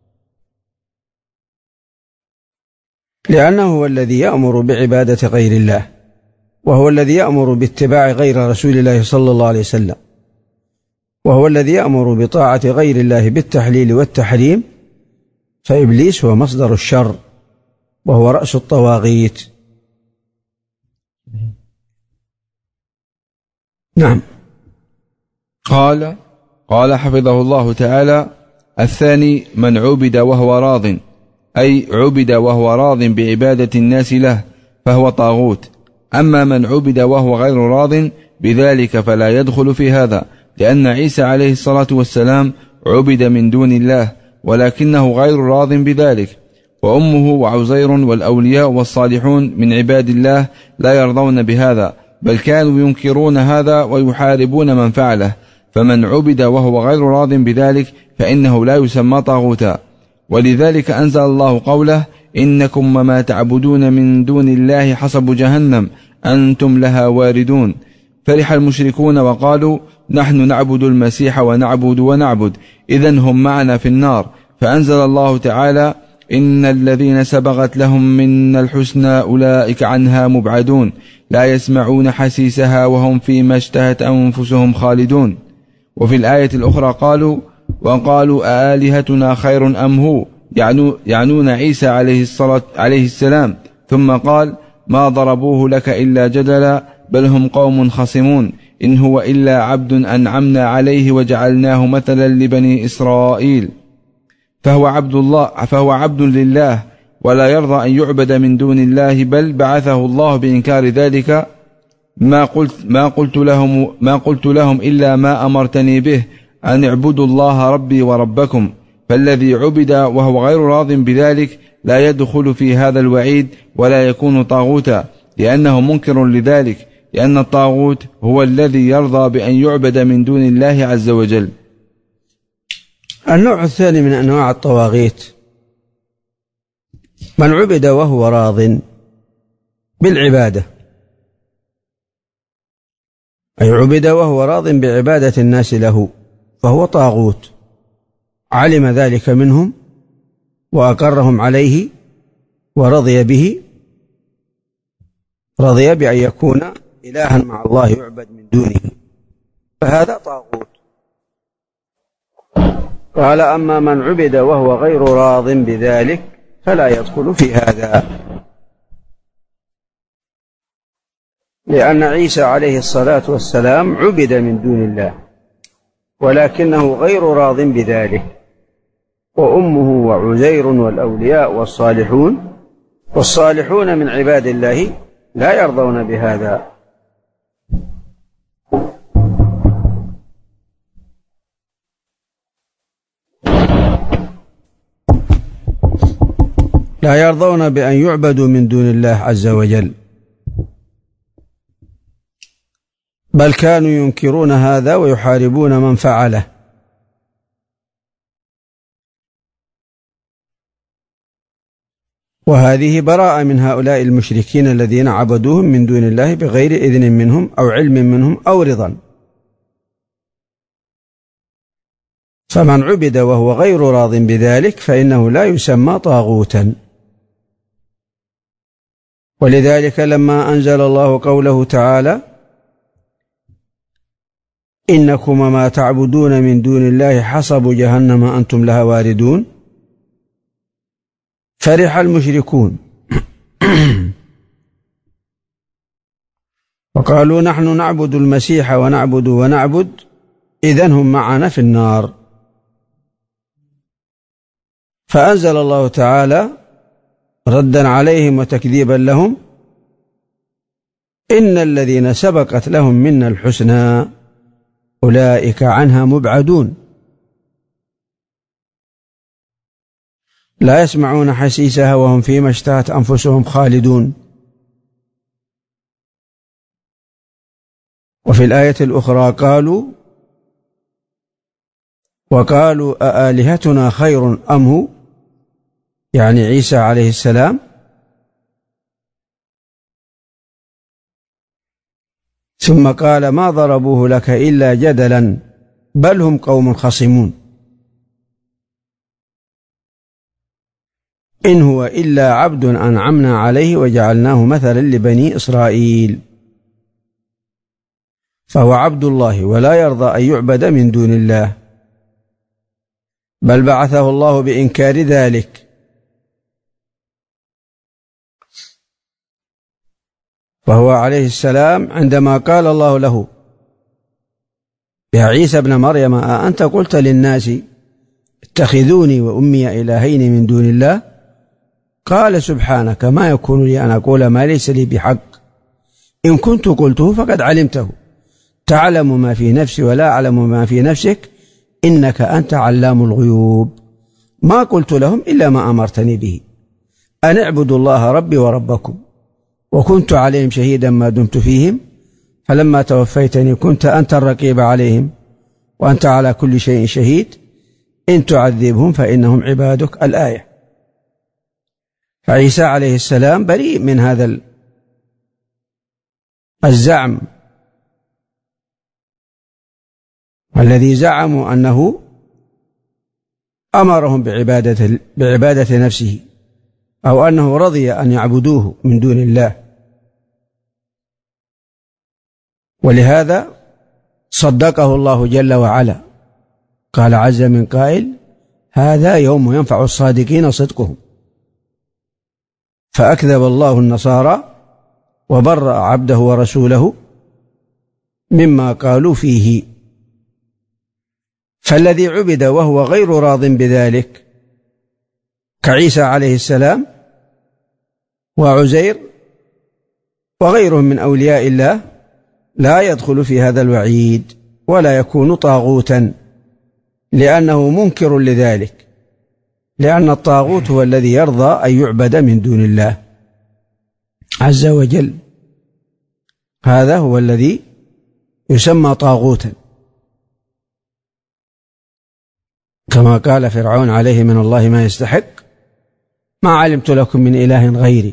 لأنه هو الذي يأمر بعبادة غير الله، وهو الذي يأمر باتباع غير رسول الله صلى الله عليه وسلم، وهو الذي يأمر بطاعة غير الله بالتحليل والتحريم، فإبليس هو مصدر الشر وهو رأس الطواغيت. نعم. قال حفظه الله تعالى: الثاني من عبد وهو راض، أي عبد وهو راض بعبادة الناس له فهو طاغوت. أما من عبد وهو غير راض بذلك فلا يدخل في هذا، لأن عيسى عليه الصلاة والسلام عبد من دون الله ولكنه غير راض بذلك، وأمه وعزير والأولياء والصالحون من عباد الله لا يرضون بهذا، بل كانوا ينكرون هذا ويحاربون من فعله، فمن عبد وهو غير راض بذلك فإنه لا يسمى طاغوتا. ولذلك أنزل الله قوله: إنكم وما تعبدون من دون الله حصب جهنم أنتم لها واردون. فرح المشركون وقالوا: نحن نعبد المسيح ونعبد إذن هم معنا في النار. فأنزل الله تعالى: إن الذين سبقت لهم من الحسنى أولئك عنها مبعدون لا يسمعون حسيسها وهم فيما اشتهت أنفسهم خالدون. وفي الآية الأخرى وقالوا آلهتنا خير أم هو، يعنون عيسى عليه السلام، ثم قال: ما ضربوه لك إلا جدلا بل هم قوم خصمون، إن هو إلا عبد أنعمنا عليه وجعلناه مثلا لبني إسرائيل. فهو عبد لله ولا يرضى أن يعبد من دون الله، بل بعثه الله بإنكار ذلك. ما قلت لهم إلا ما أمرتني به، أن اعبدوا الله ربي وربكم. فالذي عبد وهو غير راض بذلك لا يدخل في هذا الوعيد ولا يكون طاغوتا، لأنه منكر لذلك، لأن الطاغوت هو الذي يرضى بأن يعبد من دون الله عز وجل. النوع الثاني من أنواع الطواغيت من عبد وهو راض بالعبادة، أي عبد وهو راض بعبادة الناس له فهو طاغوت، علم ذلك منهم وأقرهم عليه ورضي به، رضي بأن يكون إلها مع الله يعبد من دونه، فهذا طاغوت. قال: أما من عبد وهو غير راض بذلك فلا يدخل في هذا، لأن عيسى عليه الصلاة والسلام عبد من دون الله ولكنه غير راض بذلك، وأمه وعزير والأولياء والصالحون من عباد الله لا يرضون بهذا. لا يرضون بأن يعبدوا من دون الله عز وجل، بل كانوا ينكرون هذا ويحاربون من فعله. وهذه براءة من هؤلاء المشركين الذين عبدوهم من دون الله بغير إذن منهم أو علم منهم أو رضا. فمن عبد وهو غير راض بذلك فإنه لا يسمى طاغوتا. ولذلك لما أنزل الله قوله تعالى: إنكم ما تعبدون من دون الله حصب جهنم أنتم لها واردون، فرح المشركون وقالوا: نحن نعبد المسيح ونعبد إذن هم معنا في النار. فأنزل الله تعالى ردا عليهم وتكذيبا لهم: إن الذين سبقت لهم منا الحسنى أولئك عنها مبعدون، لا يسمعون حسيسها وهم فيما اشتهت أنفسهم خالدون. وفي الآية الأخرى وقالوا أآلهتنا خير أم هو، يعني عيسى عليه السلام. ثم قال: ما ضربوه لك إلا جدلا بل هم قوم خصمون، إن هو إلا عبد أنعمنا عليه وجعلناه مثلا لبني إسرائيل. فهو عبد الله ولا يرضى أن يعبد من دون الله، بل بعثه الله بإنكار ذلك. وهو عليه السلام عندما قال الله له: يا عيسى ابن مريم أأنت قلت للناس اتخذوني وأمي إلهين من دون الله، قال: سبحانك ما يكون لي أن أقول ما ليس لي بحق، إن كنت قلته فقد علمته، تعلم ما في نفسي ولا أعلم ما في نفسك، إنك أنت علام الغيوب. ما قلت لهم إلا ما أمرتني به، أن اعبدوا الله ربي وربكم، وكنت عليهم شهيدا ما دمت فيهم، فلما توفيتني كنت أنت الرقيب عليهم وأنت على كل شيء شهيد، إن تعذبهم فإنهم عبادك. الآية. فعيسى عليه السلام بريء من هذا الزعم الذي زعموا أنه أمرهم بعبادة نفسه، أو أنه رضي أن يعبدوه من دون الله. ولهذا صدقه الله جل وعلا، قال عز من قائل: هذا يوم ينفع الصادقين صدقهم. فأكذب الله النصارى وبرأ عبده ورسوله مما قالوا فيه. فالذي عبد وهو غير راض بذلك كعيسى عليه السلام وعزير وغيرهم من أولياء الله لا يدخل في هذا الوعيد ولا يكون طاغوتا، لأنه منكر لذلك، لأن الطاغوت هو الذي يرضى أن يعبد من دون الله عز وجل. هذا هو الذي يسمى طاغوتا، كما قال فرعون عليه من الله ما يستحق: ما علمت لكم من إله غيري.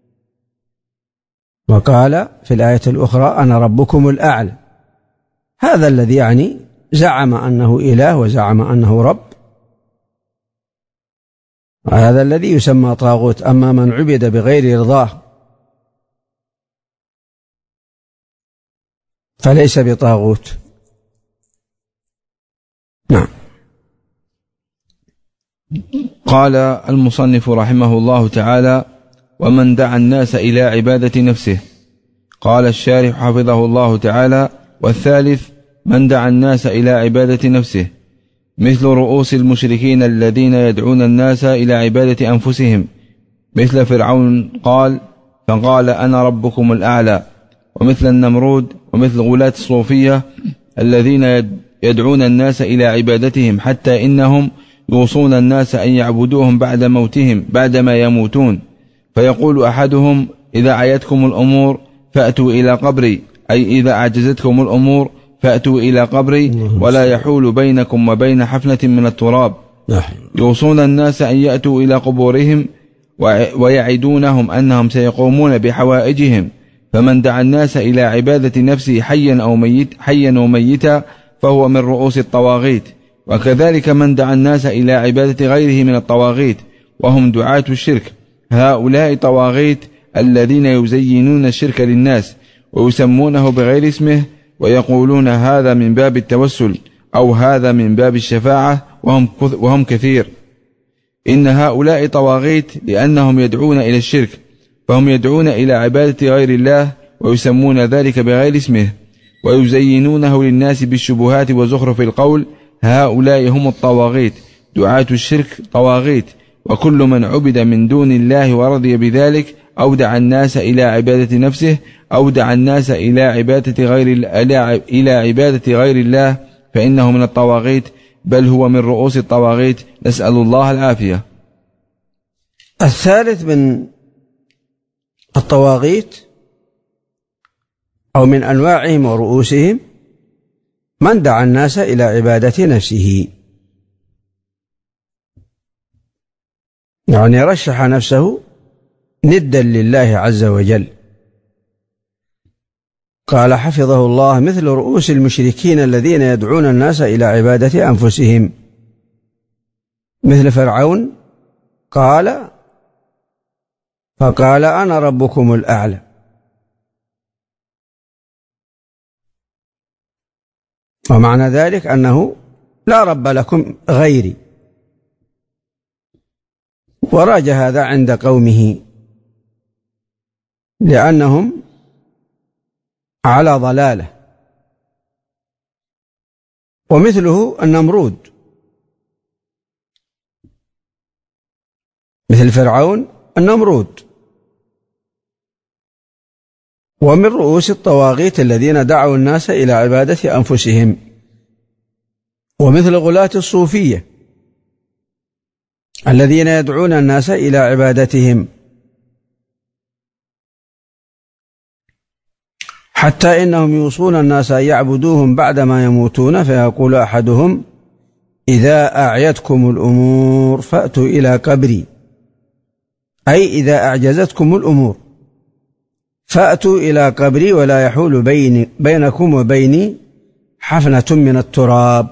وقال في الآية الأخرى: أنا ربكم الأعلى. هذا الذي يعني زعم أنه إله وزعم أنه رب، هذا الذي يسمى طاغوت. أما من عبد بغير رضاه فليس بطاغوت. نعم. قال المصنف رحمه الله تعالى: ومن دعا الناس إلى عبادة نفسه. قال الشارح حفظه الله تعالى: والثالث من دعا الناس إلى عبادة نفسه، مثل رؤوس المشركين الذين يدعون الناس إلى عبادة أنفسهم، مثل فرعون فقال أنا ربكم الأعلى، ومثل النمرود، ومثل غلاة الصوفية الذين يدعون الناس إلى عبادتهم، حتى إنهم يوصون الناس أن يعبدوهم بعد موتهم بعدما يموتون، فيقول أحدهم: إذا عيتكم الأمور فأتوا إلى قبري، أي إذا أعجزتكم الأمور فأتوا إلى قبري ولا يحول بينكم وبين حفنة من التراب. يوصون الناس أن يأتوا إلى قبورهم ويعدونهم أنهم سيقومون بحوائجهم، فمن دعا الناس إلى عبادة نفسه حيا وميتا فهو من رؤوس الطواغيت، وكذلك من دعا الناس إلى عبادة غيره من الطواغيت وهم دعاة الشرك. هؤلاء طواغيت الذين يزينون الشرك للناس ويسمونه بغير اسمه ويقولون هذا من باب التوسل أو هذا من باب الشفاعة، وهم كثير. إن هؤلاء طواغيت لأنهم يدعون إلى الشرك، فهم يدعون إلى عبادة غير الله ويسمون ذلك بغير اسمه ويزينونه للناس بالشبهات وزخرف القول. هؤلاء هم الطواغيت، دعاة الشرك طواغيت. وكل من عبد من دون الله ورضي بذلك أو دعا الناس إلى عبادة نفسه أو دعا الناس إلى عبادة غير الله فإنه من الطواغيت، بل هو من رؤوس الطواغيت، نسأل الله العافية. الثالث من الطواغيت أو من أنواعهم ورؤوسهم من دعا الناس إلى عبادة نفسه، يعني رشح نفسه ندا لله عز وجل. قال حفظه الله: مثل رؤوس المشركين الذين يدعون الناس إلى عبادة أنفسهم، مثل فرعون فقال أنا ربكم الأعلى. ومعنى ذلك أنه لا رب لكم غيري، وراج هذا عند قومه لأنهم على ضلاله. ومثله النمرود، مثل فرعون النمرود. ومن رؤوس الطواغيت الذين دعوا الناس إلى عبادة أنفسهم، ومثل غلاة الصوفية الذين يدعون الناس إلى عبادتهم، حتى إنهم يوصون الناس أن يعبدوهم بعدما يموتون، فيقول أحدهم: إذا أعيتكم الأمور فأتوا إلى قبري، أي إذا أعجزتكم الأمور فأتوا إلى قبري ولا يحول بينكم وبيني حفنة من التراب.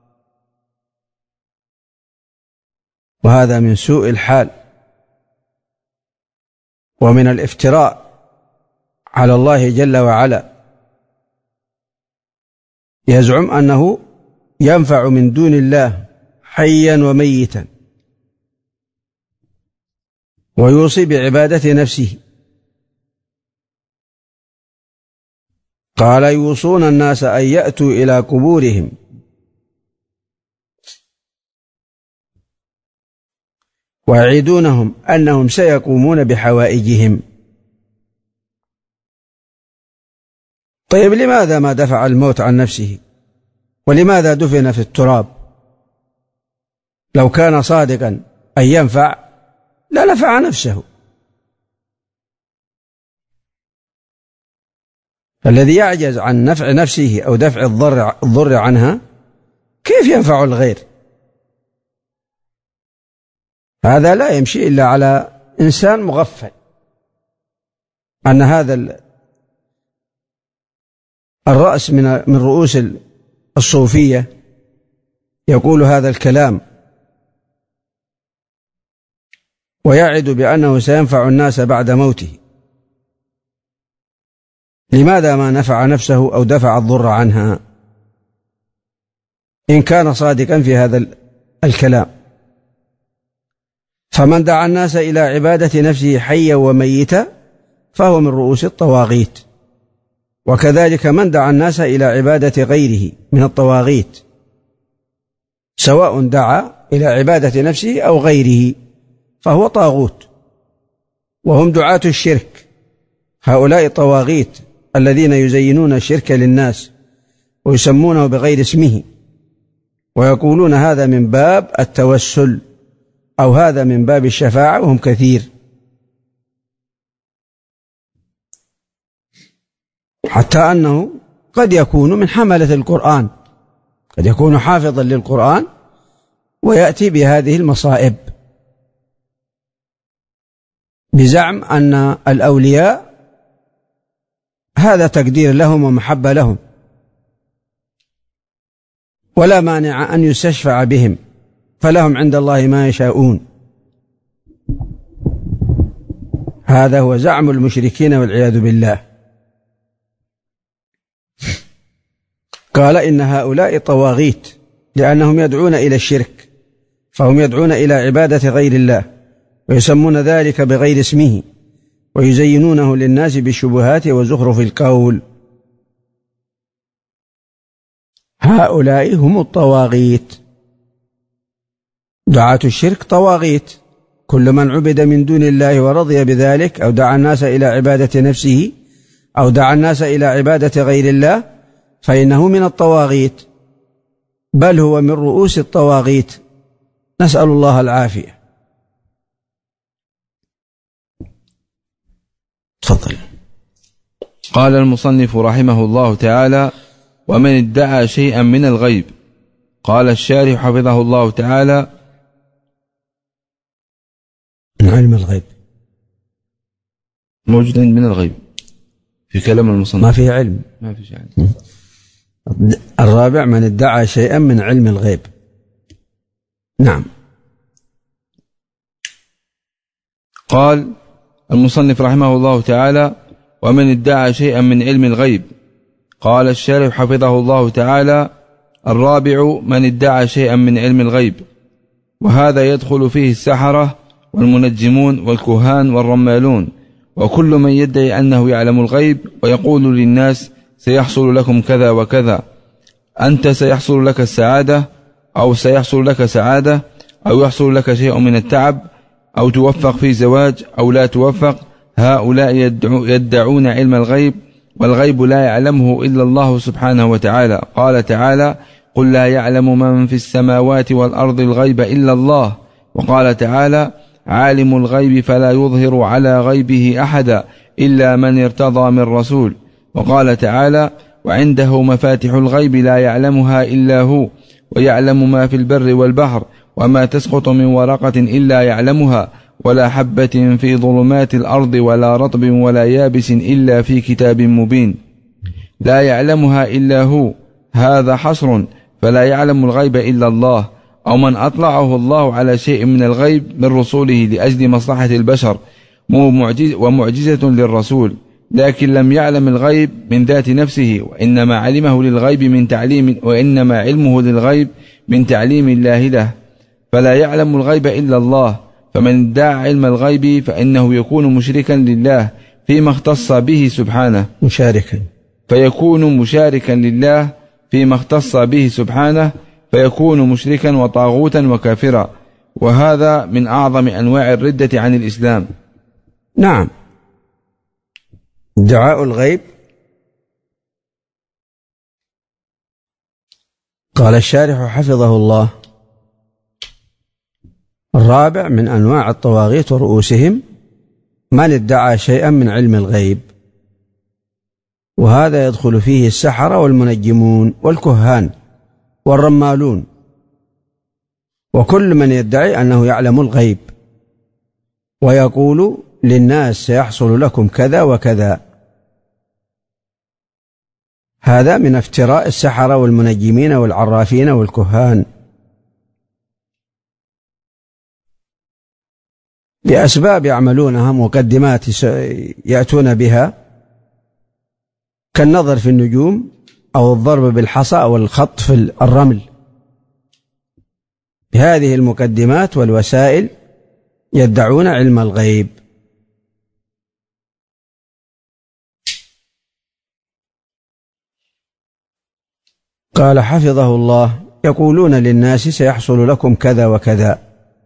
وهذا من سوء الحال ومن الافتراء على الله جل وعلا. يزعم أنه ينفع من دون الله حيا وميتا، ويوصي بعبادة نفسه. قال: يوصون الناس أن يأتوا إلى قبورهم ويعيدونهم أنهم سيقومون بحوائجهم. طيب، لماذا ما دفع الموت عن نفسه؟ ولماذا دفن في التراب؟ لو كان صادقا أن ينفع لنفع نفسه. الذي يعجز عن نفع نفسه أو دفع الضر عنها كيف ينفع الغير؟ هذا لا يمشي إلا على إنسان مغفل. أن هذا الرأس من رؤوس الصوفية يقول هذا الكلام ويعد بأنه سينفع الناس بعد موته. لماذا ما نفع نفسه أو دفع الضر عنها إن كان صادقا في هذا الكلام؟ فمن دعا الناس إلى عبادة نفسه حيا وميتا فهو من رؤوس الطواغيت، وكذلك من دعا الناس إلى عبادة غيره من الطواغيت، سواء دعا إلى عبادة نفسه أو غيره فهو طاغوت، وهم دعاة الشرك. هؤلاء طواغيت الذين يزينون الشرك للناس ويسمونه بغير اسمه ويقولون هذا من باب التوسل أو هذا من باب الشفاعة، وهم كثير، حتى أنه قد يكون من حملة القرآن، قد يكون حافظا للقرآن ويأتي بهذه المصائب بزعم أن الأولياء هذا تقدير لهم ومحبة لهم، ولا مانع أن يستشفع بهم، فلهم عند الله ما يشاءون. هذا هو زعم المشركين والعياذ بالله. قال إن هؤلاء طواغيت لأنهم يدعون إلى الشرك، فهم يدعون إلى عبادة غير الله ويسمون ذلك بغير اسمه ويزينونه للناس بالشبهات وزخرف القول. هؤلاء هم الطواغيت، دعاة الشرك طواغيت، كل من عبد من دون الله ورضي بذلك أو دعا الناس إلى عبادة نفسه أو دعا الناس إلى عبادة غير الله فإنه من الطواغيت، بل هو من رؤوس الطواغيت، نسأل الله العافية. تفضل. قال المصنف رحمه الله تعالى: ومن ادعى شيئا من الغيب. قال الشارح حفظه الله تعالى: من علم الغيب، موجود من الغيب في كلام المصنف، ما فيه علم، ما في شيء. الرابع من ادعى شيئا من علم الغيب. نعم. قال المصنف رحمه الله تعالى: ومن ادعى شيئا من علم الغيب. قال الشارح حفظه الله تعالى: الرابع من ادعى شيئا من علم الغيب، وهذا يدخل فيه السحرة والمنجمون والكهان والرمالون، وكل من يدعي أنه يعلم الغيب ويقول للناس سيحصل لكم كذا وكذا، أنت سيحصل لك السعادة أو سيحصل لك سعادة أو يحصل لك شيء من التعب أو توفق في زواج أو لا توفق. هؤلاء يدعون علم الغيب، والغيب لا يعلمه إلا الله سبحانه وتعالى. قال تعالى: قل لا يعلم من في السماوات والأرض الغيب إلا الله. وقال تعالى: عالم الغيب فلا يظهر على غيبه أحدا إلا من ارتضى من رسول. وقال تعالى: وعنده مفاتح الغيب لا يعلمها إلا هو ويعلم ما في البر والبحر وما تسقط من ورقة إلا يعلمها ولا حبة في ظلمات الأرض ولا رطب ولا يابس إلا في كتاب مبين. لا يعلمها إلا هو، هذا حصر، فلا يعلم الغيب إلا الله، أو من أطلعه الله على شيء من الغيب من رسوله لأجل مصلحة البشر ومعجزة للرسول، لكن لم يعلم الغيب من ذات نفسه، وإنما علمه للغيب من تعليم، وإنما علمه للغيب من تعليم الله له، فلا يعلم الغيب إلا الله. فمن ادعى علم الغيب فإنه يكون مشركا لله فيما اختص به سبحانه، فيكون مشاركا لله فيما اختص به سبحانه، فيكون مشركا وطاغوتا وكافرا، وهذا من أعظم أنواع الردة عن الإسلام. نعم، ادعاء الغيب. قال الشارح حفظه الله: الرابع من أنواع الطواغيت ورؤوسهم من ادعى شيئا من علم الغيب، وهذا يدخل فيه السحرة والمنجمون والكهان والرمالون، وكل من يدعي أنه يعلم الغيب ويقول للناس سيحصل لكم كذا وكذا، هذا من افتراء السحرة والمنجمين والعرافين والكهان بأسباب يعملونها، مقدمات يأتون بها كالنظر في النجوم أو الضرب بالحصى أو الخط في الرمل. بهذه المقدمات والوسائل يدعون علم الغيب. قال حفظه الله: يقولون للناس سيحصل لكم كذا وكذا،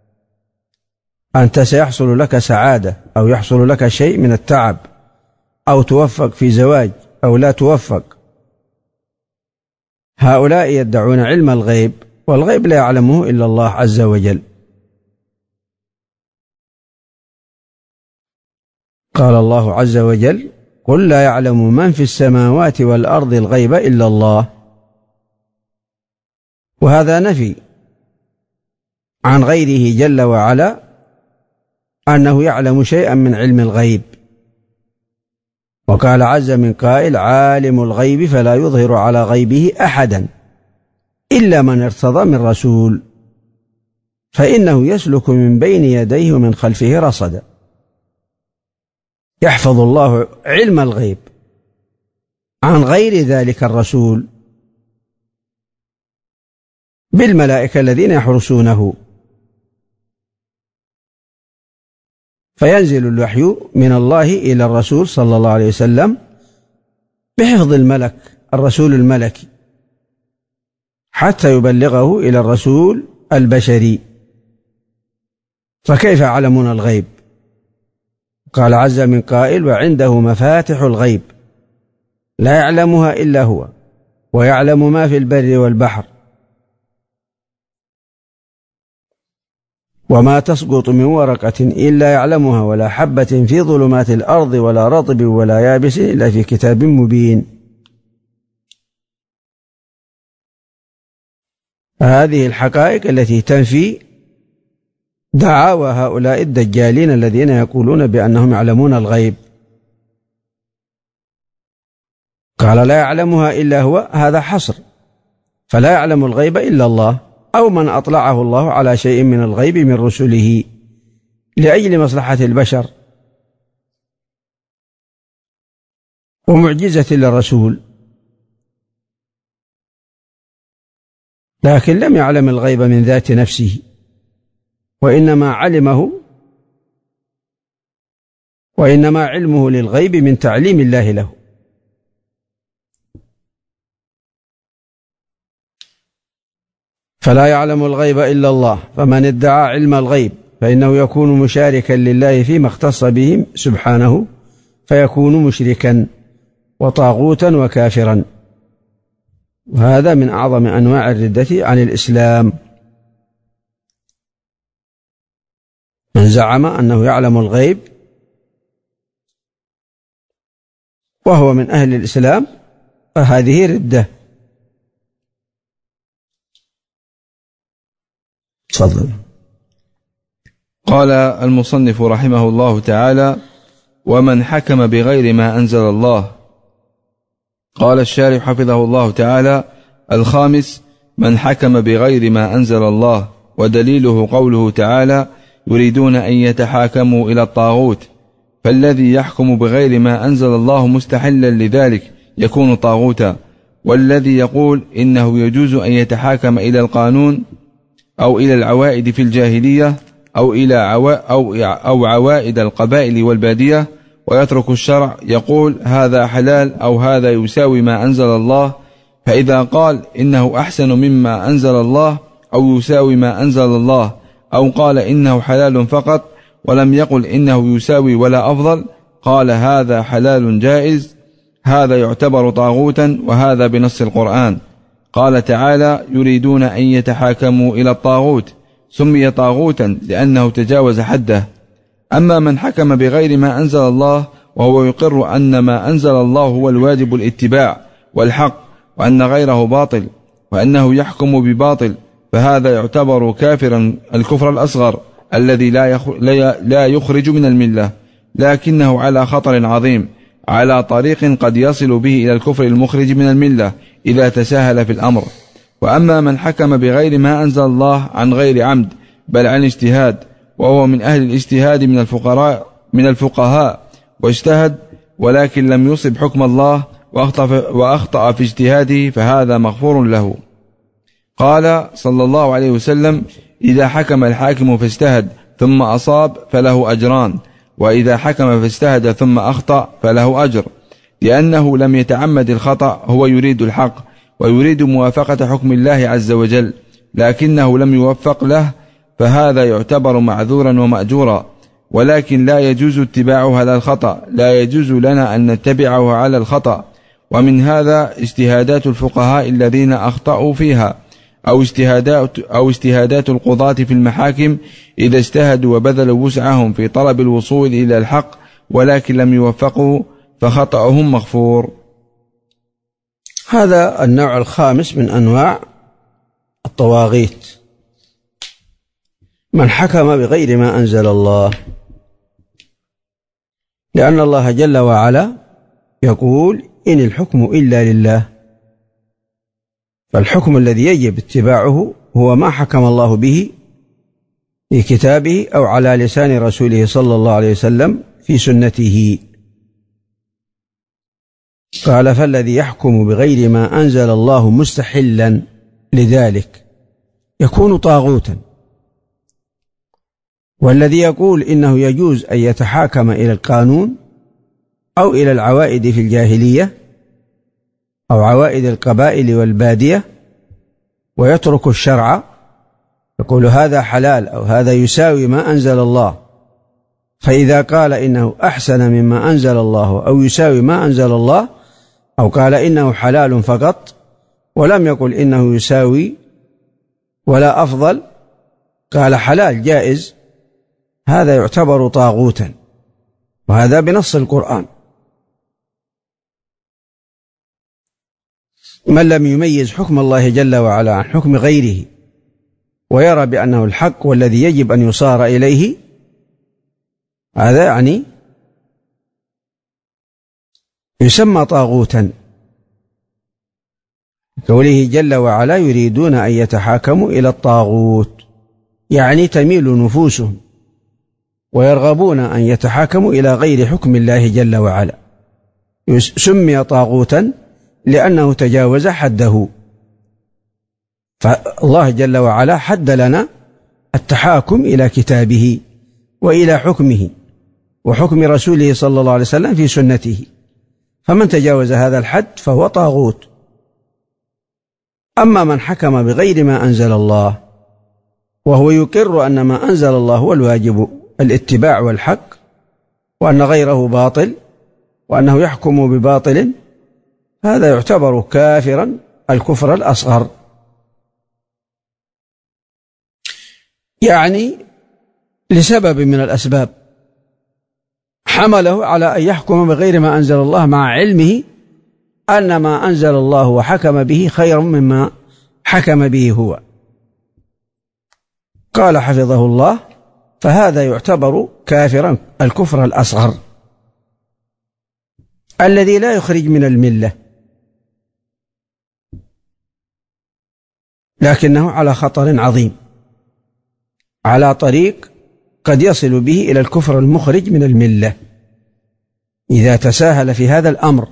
أنت سيحصل لك سعادة أو يحصل لك شيء من التعب أو توفق في زواج أو لا توفق. هؤلاء يدعون علم الغيب، والغيب لا يعلمه إلا الله عز وجل. قال الله عز وجل: قل لا يعلم من في السماوات والأرض الغيب إلا الله. وهذا نفي عن غيره جل وعلا أنه يعلم شيئا من علم الغيب. وقال عز من قائل: عالم الغيب فلا يظهر على غيبه أحدا إلا من ارتضى من رسول فإنه يسلك من بين يديه ومن خلفه رصدا. يحفظ الله علم الغيب عن غير ذلك الرسول بالملائكة الذين يحرسونه، فينزل الوحي من الله إلى الرسول صلى الله عليه وسلم بحفظ الرسول الملكي حتى يبلغه إلى الرسول البشري. فكيف يعلمون الغيب؟ قال عز من قائل: وعنده مفاتح الغيب لا يعلمها إلا هو ويعلم ما في البر والبحر وما تسقط من ورقة إلا يعلمها ولا حبة في ظلمات الأرض ولا رطب ولا يابس إلا في كتاب مبين. هذه الحقائق التي تنفي دعاوى هؤلاء الدجالين الذين يقولون بأنهم يعلمون الغيب. قال: لا يعلمها إلا هو، هذا حصر، فلا يعلم الغيب إلا الله أو من أطلعه الله على شيء من الغيب من رسله لأجل مصلحة البشر ومعجزة للرسول، لكن لم يعلم الغيب من ذات نفسه، وإنما علمه للغيب من تعليم الله له. فلا يعلم الغيب إلا الله، فمن ادعى علم الغيب فإنه يكون مشاركا لله فيما اختص به سبحانه، فيكون مشركا وطاغوتا وكافرا، وهذا من أعظم أنواع الردة عن الإسلام. من زعم أنه يعلم الغيب وهو من أهل الإسلام فهذه ردة. تفضل. قال المصنف رحمه الله تعالى: ومن حكم بغير ما أنزل الله. قال الشارح حفظه الله تعالى: الخامس: من حكم بغير ما أنزل الله، ودليله قوله تعالى: يريدون أن يتحاكموا إلى الطاغوت، فالذي يحكم بغير ما أنزل الله مستحلا لذلك يكون طاغوتا، والذي يقول إنه يجوز أن يتحاكم إلى القانون أو إلى العوائد في الجاهلية أو إلى عوائد القبائل والبادية ويترك الشرع يقول هذا حلال أو هذا يساوي ما أنزل الله، فإذا قال إنه أحسن مما أنزل الله أو يساوي ما أنزل الله أو قال إنه حلال فقط ولم يقل إنه يساوي ولا أفضل، قال هذا حلال جائز، هذا يعتبر طاغوتا، وهذا بنص القرآن. قال تعالى: يريدون أن يتحاكموا إلى الطاغوت، سمي طاغوتا لأنه تجاوز حده. أما من حكم بغير ما أنزل الله وهو يقر أن ما أنزل الله هو الواجب الاتباع والحق، وأن غيره باطل، وأنه يحكم بباطل، فهذا يعتبر كافرا الكفر الأصغر الذي لا يخرج من الملة، لكنه على خطر عظيم، على طريق قد يصل به إلى الكفر المخرج من الملة إذا تساهل في الأمر. وأما من حكم بغير ما أنزل الله عن غير عمد بل عن اجتهاد، وهو من أهل الاجتهاد من الفقهاء، واجتهد ولكن لم يصب حكم الله وأخطأ في اجتهاده، فهذا مغفور له. قال صلى الله عليه وسلم: إذا حكم الحاكم فاجتهد ثم أصاب فله أجران، وإذا حكم فاجتهد ثم أخطأ فله أجر، لأنه لم يتعمد الخطأ، هو يريد الحق ويريد موافقة حكم الله عز وجل، لكنه لم يوفق له، فهذا يعتبر معذورا ومأجورا، ولكن لا يجوز اتباعه على الخطأ، لا يجوز لنا أن نتبعه على الخطأ. ومن هذا اجتهادات الفقهاء الذين أخطأوا فيها، أو اجتهادات القضاة في المحاكم إذا اجتهدوا وبذلوا وسعهم في طلب الوصول إلى الحق ولكن لم يوفقوا فخطأهم مغفور. هذا النوع الخامس من أنواع الطواغيت، من حكم بغير ما أنزل الله، لأن الله جل وعلا يقول إن الحكم إلا لله، فالحكم الذي يجب اتباعه هو ما حكم الله به في كتابه أو على لسان رسوله صلى الله عليه وسلم في سنته. قال فالذي يحكم بغير ما أنزل الله مستحلا لذلك يكون طاغوتا، والذي يقول إنه يجوز أن يتحاكم إلى القانون أو إلى العوائد في الجاهلية أو عوائد القبائل والبادية ويترك الشرع، يقول هذا حلال أو هذا يساوي ما أنزل الله، فإذا قال إنه أحسن مما أنزل الله أو يساوي ما أنزل الله أو قال إنه حلال فقط ولم يقل إنه يساوي ولا أفضل، قال حلال جائز، هذا يعتبر طاغوتا، وهذا بنص القرآن. من لم يميز حكم الله جل وعلا عن حكم غيره ويرى بأنه الحق والذي يجب أن يصار إليه، هذا يعني يسمى طاغوتا. قوله جل وعلا يريدون أن يتحاكموا إلى الطاغوت، يعني تميل نفوسهم ويرغبون أن يتحاكموا إلى غير حكم الله جل وعلا، سمي طاغوتا لأنه تجاوز حده. فالله جل وعلا حد لنا التحاكم إلى كتابه وإلى حكمه وحكم رسوله صلى الله عليه وسلم في سنته، فمن تجاوز هذا الحد فهو طاغوت. أما من حكم بغير ما أنزل الله وهو يقر أن ما أنزل الله هو الواجب الاتباع والحق، وأن غيره باطل، وأنه يحكم بباطل، هذا يعتبر كافرا الكفر الأصغر. يعني لسبب من الأسباب حمله على أن يحكم بغير ما أنزل الله مع علمه أن ما أنزل الله وحكم به خير مما حكم به هو. قال حفظه الله فهذا يعتبر كافرا الكفر الأصغر الذي لا يخرج من الملة، لكنه على خطر عظيم، على طريق قد يصل به إلى الكفر المخرج من الملة إذا تساهل في هذا الأمر.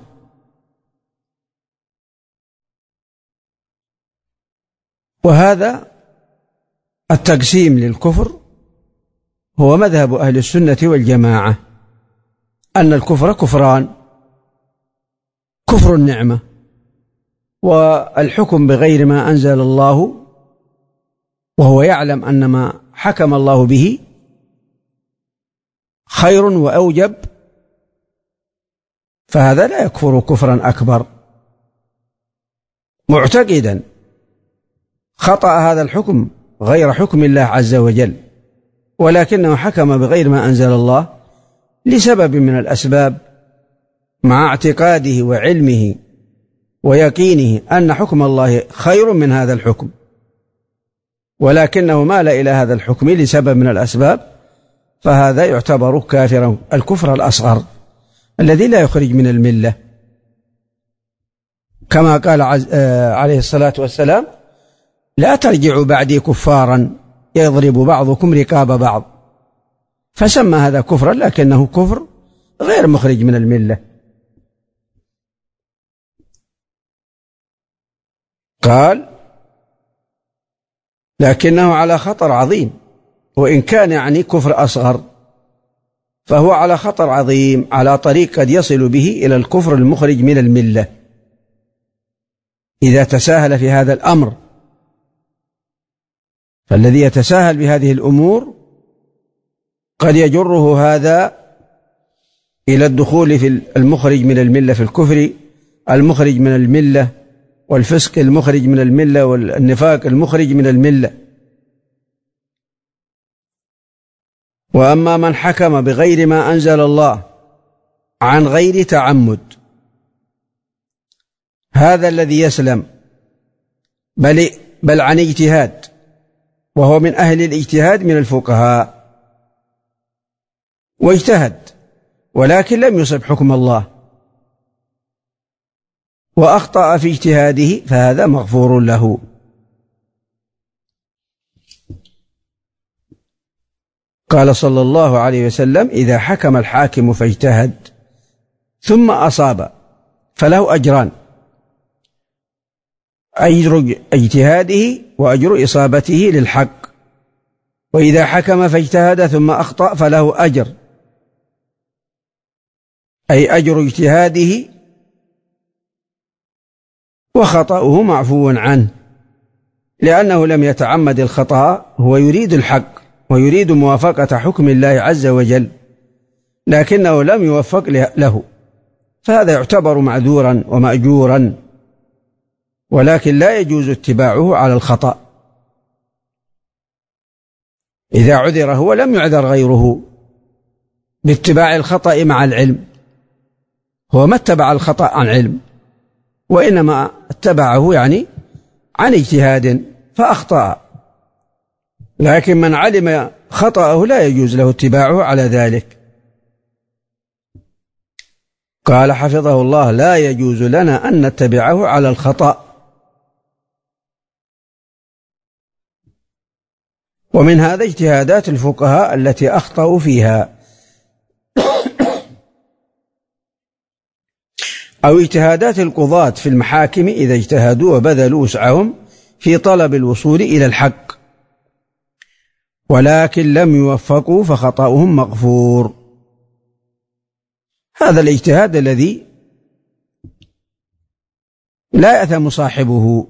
وهذا التقسيم للكفر هو مذهب أهل السنة والجماعة، أن الكفر كفران: كفر النعمة والحكم بغير ما أنزل الله وهو يعلم أن ما حكم الله به خير وأوجب، فهذا لا يكفر كفرا أكبر، معتقدا خطأ هذا الحكم غير حكم الله عز وجل، ولكنه حكم بغير ما أنزل الله لسبب من الأسباب، مع اعتقاده وعلمه ويقينه أن حكم الله خير من هذا الحكم، ولكنه مال إلى هذا الحكم لسبب من الأسباب، فهذا يعتبر كافرا الكفر الأصغر الذي لا يخرج من الملة، كما قال عليه الصلاة والسلام: لا ترجعوا بعدي كفارا يضرب بعضكم رقاب بعض، فسمى هذا كفرا لكنه كفر غير مخرج من الملة. قال: لكنه على خطر عظيم، وإن كان يعني كفر أصغر فهو على خطر عظيم، على طريق قد يصل به إلى الكفر المخرج من الملة إذا تساهل في هذا الأمر. فالذي يتساهل بهذه الأمور قد يجره هذا إلى الدخول في المخرج من الملة، في الكفر المخرج من الملة والفسق المخرج من الملة والنفاق المخرج من الملة. وأما من حكم بغير ما أنزل الله عن غير تعمد، هذا الذي يسلم بل عن اجتهاد، وهو من أهل الاجتهاد من الفقهاء، واجتهد ولكن لم يصب حكم الله وأخطأ في اجتهاده، فهذا مغفور له. قال صلى الله عليه وسلم: إذا حكم الحاكم فاجتهد ثم أصاب فله أجران، أجر اجتهاده وأجر إصابته للحق. وإذا حكم فاجتهد ثم أخطأ فله أجر، أي أجر اجتهاده وخطأه معفو عنه، لأنه لم يتعمد الخطأ، هو يريد الحق ويريد موافقة حكم الله عز وجل، لكنه لم يوفق له، فهذا يعتبر معذورا ومأجورا، ولكن لا يجوز اتباعه على الخطأ. إذا عذر هو لم يعذر غيره باتباع الخطأ مع العلم، هو ما اتبع الخطأ عن علم، وإنما اتبعه يعني عن اجتهاد فأخطأ، لكن من علم خطأه لا يجوز له اتباعه على ذلك. قال حفظه الله: لا يجوز لنا أن نتبعه على الخطأ. ومن هذا اجتهادات الفقهاء التي أخطأوا فيها، أو اجتهادات القضاة في المحاكم إذا اجتهدوا وبذلوا وسعهم في طلب الوصول إلى الحق ولكن لم يوفقوا فخطأهم مغفور. هذا الاجتهاد الذي لا يأثم صاحبه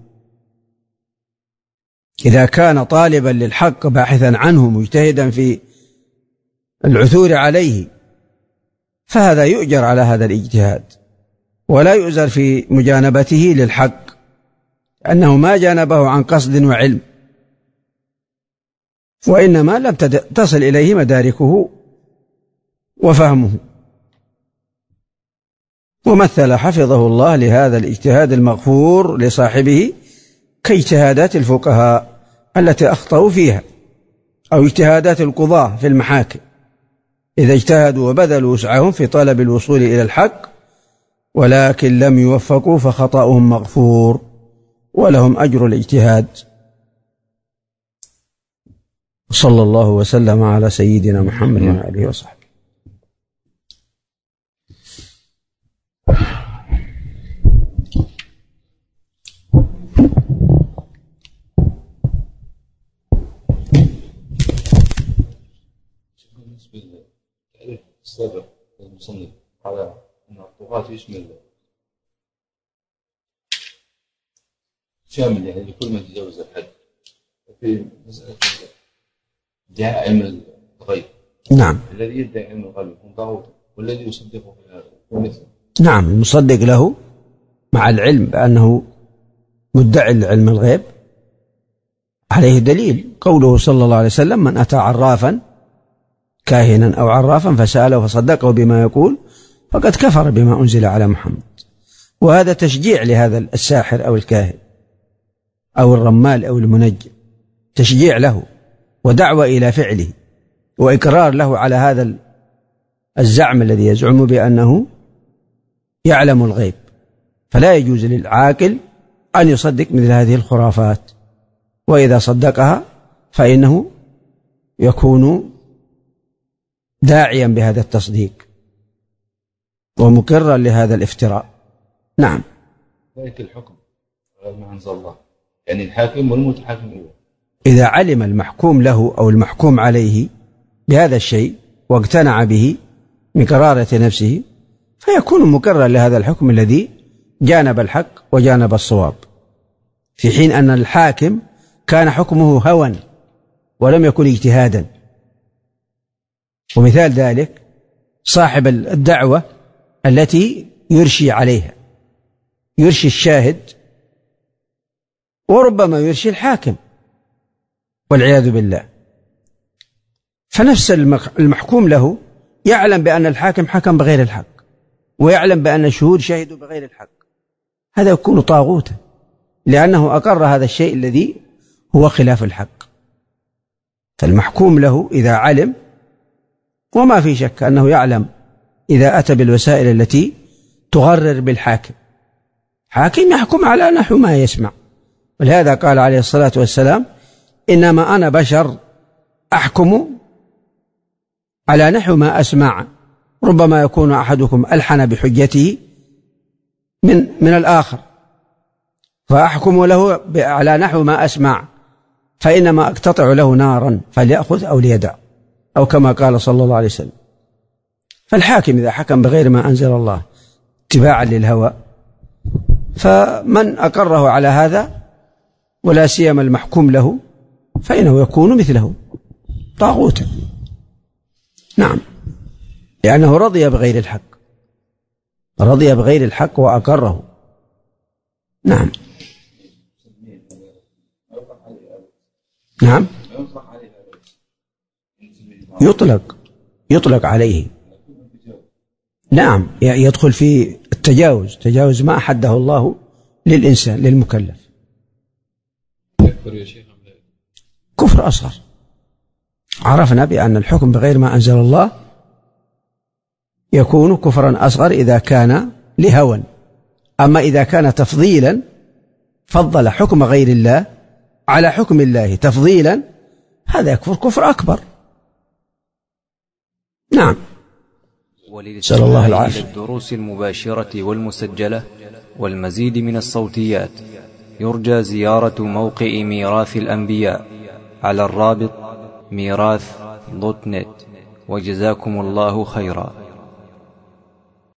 إذا كان طالبا للحق باحثا عنه مجتهدا في العثور عليه، فهذا يؤجر على هذا الاجتهاد ولا يؤزر في مجانبته للحق، أنه ما جانبه عن قصد وعلم، وإنما لم تصل إليه مداركه وفهمه. ومثل حفظه الله لهذا الاجتهاد المغفور لصاحبه كاجتهادات الفقهاء التي أخطأوا فيها، أو اجتهادات القضاة في المحاكم إذا اجتهدوا وبذلوا وسعهم في طلب الوصول إلى الحق ولكن لم يوفقوا فخطأهم مغفور ولهم أجر الاجتهاد. صلى الله وسلم على سيدنا محمد وعلى آله وصحبه. السابق المصنف على أن الطغاة يشمل شامل يعني لكل من تجاوز الحد، في مسألة ادعاء علم الغيب. نعم. الذي يدعي علم الغيب يكون طاغوت، والذي يصدقه في هذا هو مثله. نعم، المصدق له مع العلم بأنه مدعي لعلم الغيب عليه دليل قوله صلى الله عليه وسلم: من أتى عرافا كاهنا أو عرافا فسأله فصدقه بما يقول فقد كفر بما أنزل على محمد. وهذا تشجيع لهذا الساحر أو الكاهن أو الرمال أو المنجم، تشجيع له ودعوة إلى فعله وإقرار له على هذا الزعم الذي يزعم بأنه يعلم الغيب. فلا يجوز للعاقل أن يصدق مثل هذه الخرافات، وإذا صدقها فإنه يكون داعيا بهذا التصديق ومقرا لهذا الافتراء. نعم. ذلك الحكم غير ما أنزل الله، يعني الحاكم والمتحاكم إليه إذا علم المحكوم له أو المحكوم عليه بهذا الشيء واقتنع به من قرارة نفسه فيكون مقرا لهذا الحكم الذي جانب الحق وجانب الصواب، في حين أن الحاكم كان حكمه هوى ولم يكن اجتهادا. ومثال ذلك صاحب الدعوة التي يرشي عليها، يرشي الشاهد وربما يرشي الحاكم والعياذ بالله. فنفس المحكوم له يعلم بأن الحاكم حكم بغير الحق، ويعلم بأن الشهود شهدوا بغير الحق، هذا يكون طاغوتا، لأنه أقر هذا الشيء الذي هو خلاف الحق. فالمحكوم له إذا علم، وما في شك أنه يعلم إذا أتى بالوسائل التي تغرر بالحاكم، حاكم يحكم على نحو ما يسمع. ولهذا قال عليه الصلاة والسلام: إنما أنا بشر أحكم على نحو ما أسمع، ربما يكون أحدكم ألحن بحجته من الآخر، فأحكم له على نحو ما أسمع، فإنما أقتطع له نارا فليأخذ أو ليدع، أو كما قال صلى الله عليه وسلم. فالحاكم إذا حكم بغير ما أنزل الله اتباعا للهوى، فمن أقره على هذا ولا سيما المحكوم له فإنه يكون مثله طاغوتا. نعم، لأنه رضي بغير الحق، رضي بغير الحق وأقره. نعم نعم، يطلق عليه. نعم، يدخل في تجاوز ما أحده الله للإنسان للمكلف. كفر أصغر. عرفنا بأن الحكم بغير ما أنزل الله يكون كفرا أصغر إذا كان لهوى، أما إذا كان تفضيلا، فضل حكم غير الله على حكم الله تفضيلا، هذا يكفر كفر أكبر. نعم. نسأل الله العافية. الدروس المباشرة والمسجلة والمزيد من الصوتيات يرجى زيارة موقع ميراث الأنبياء على الرابط ميراث.net. وجزاكم الله خيرا.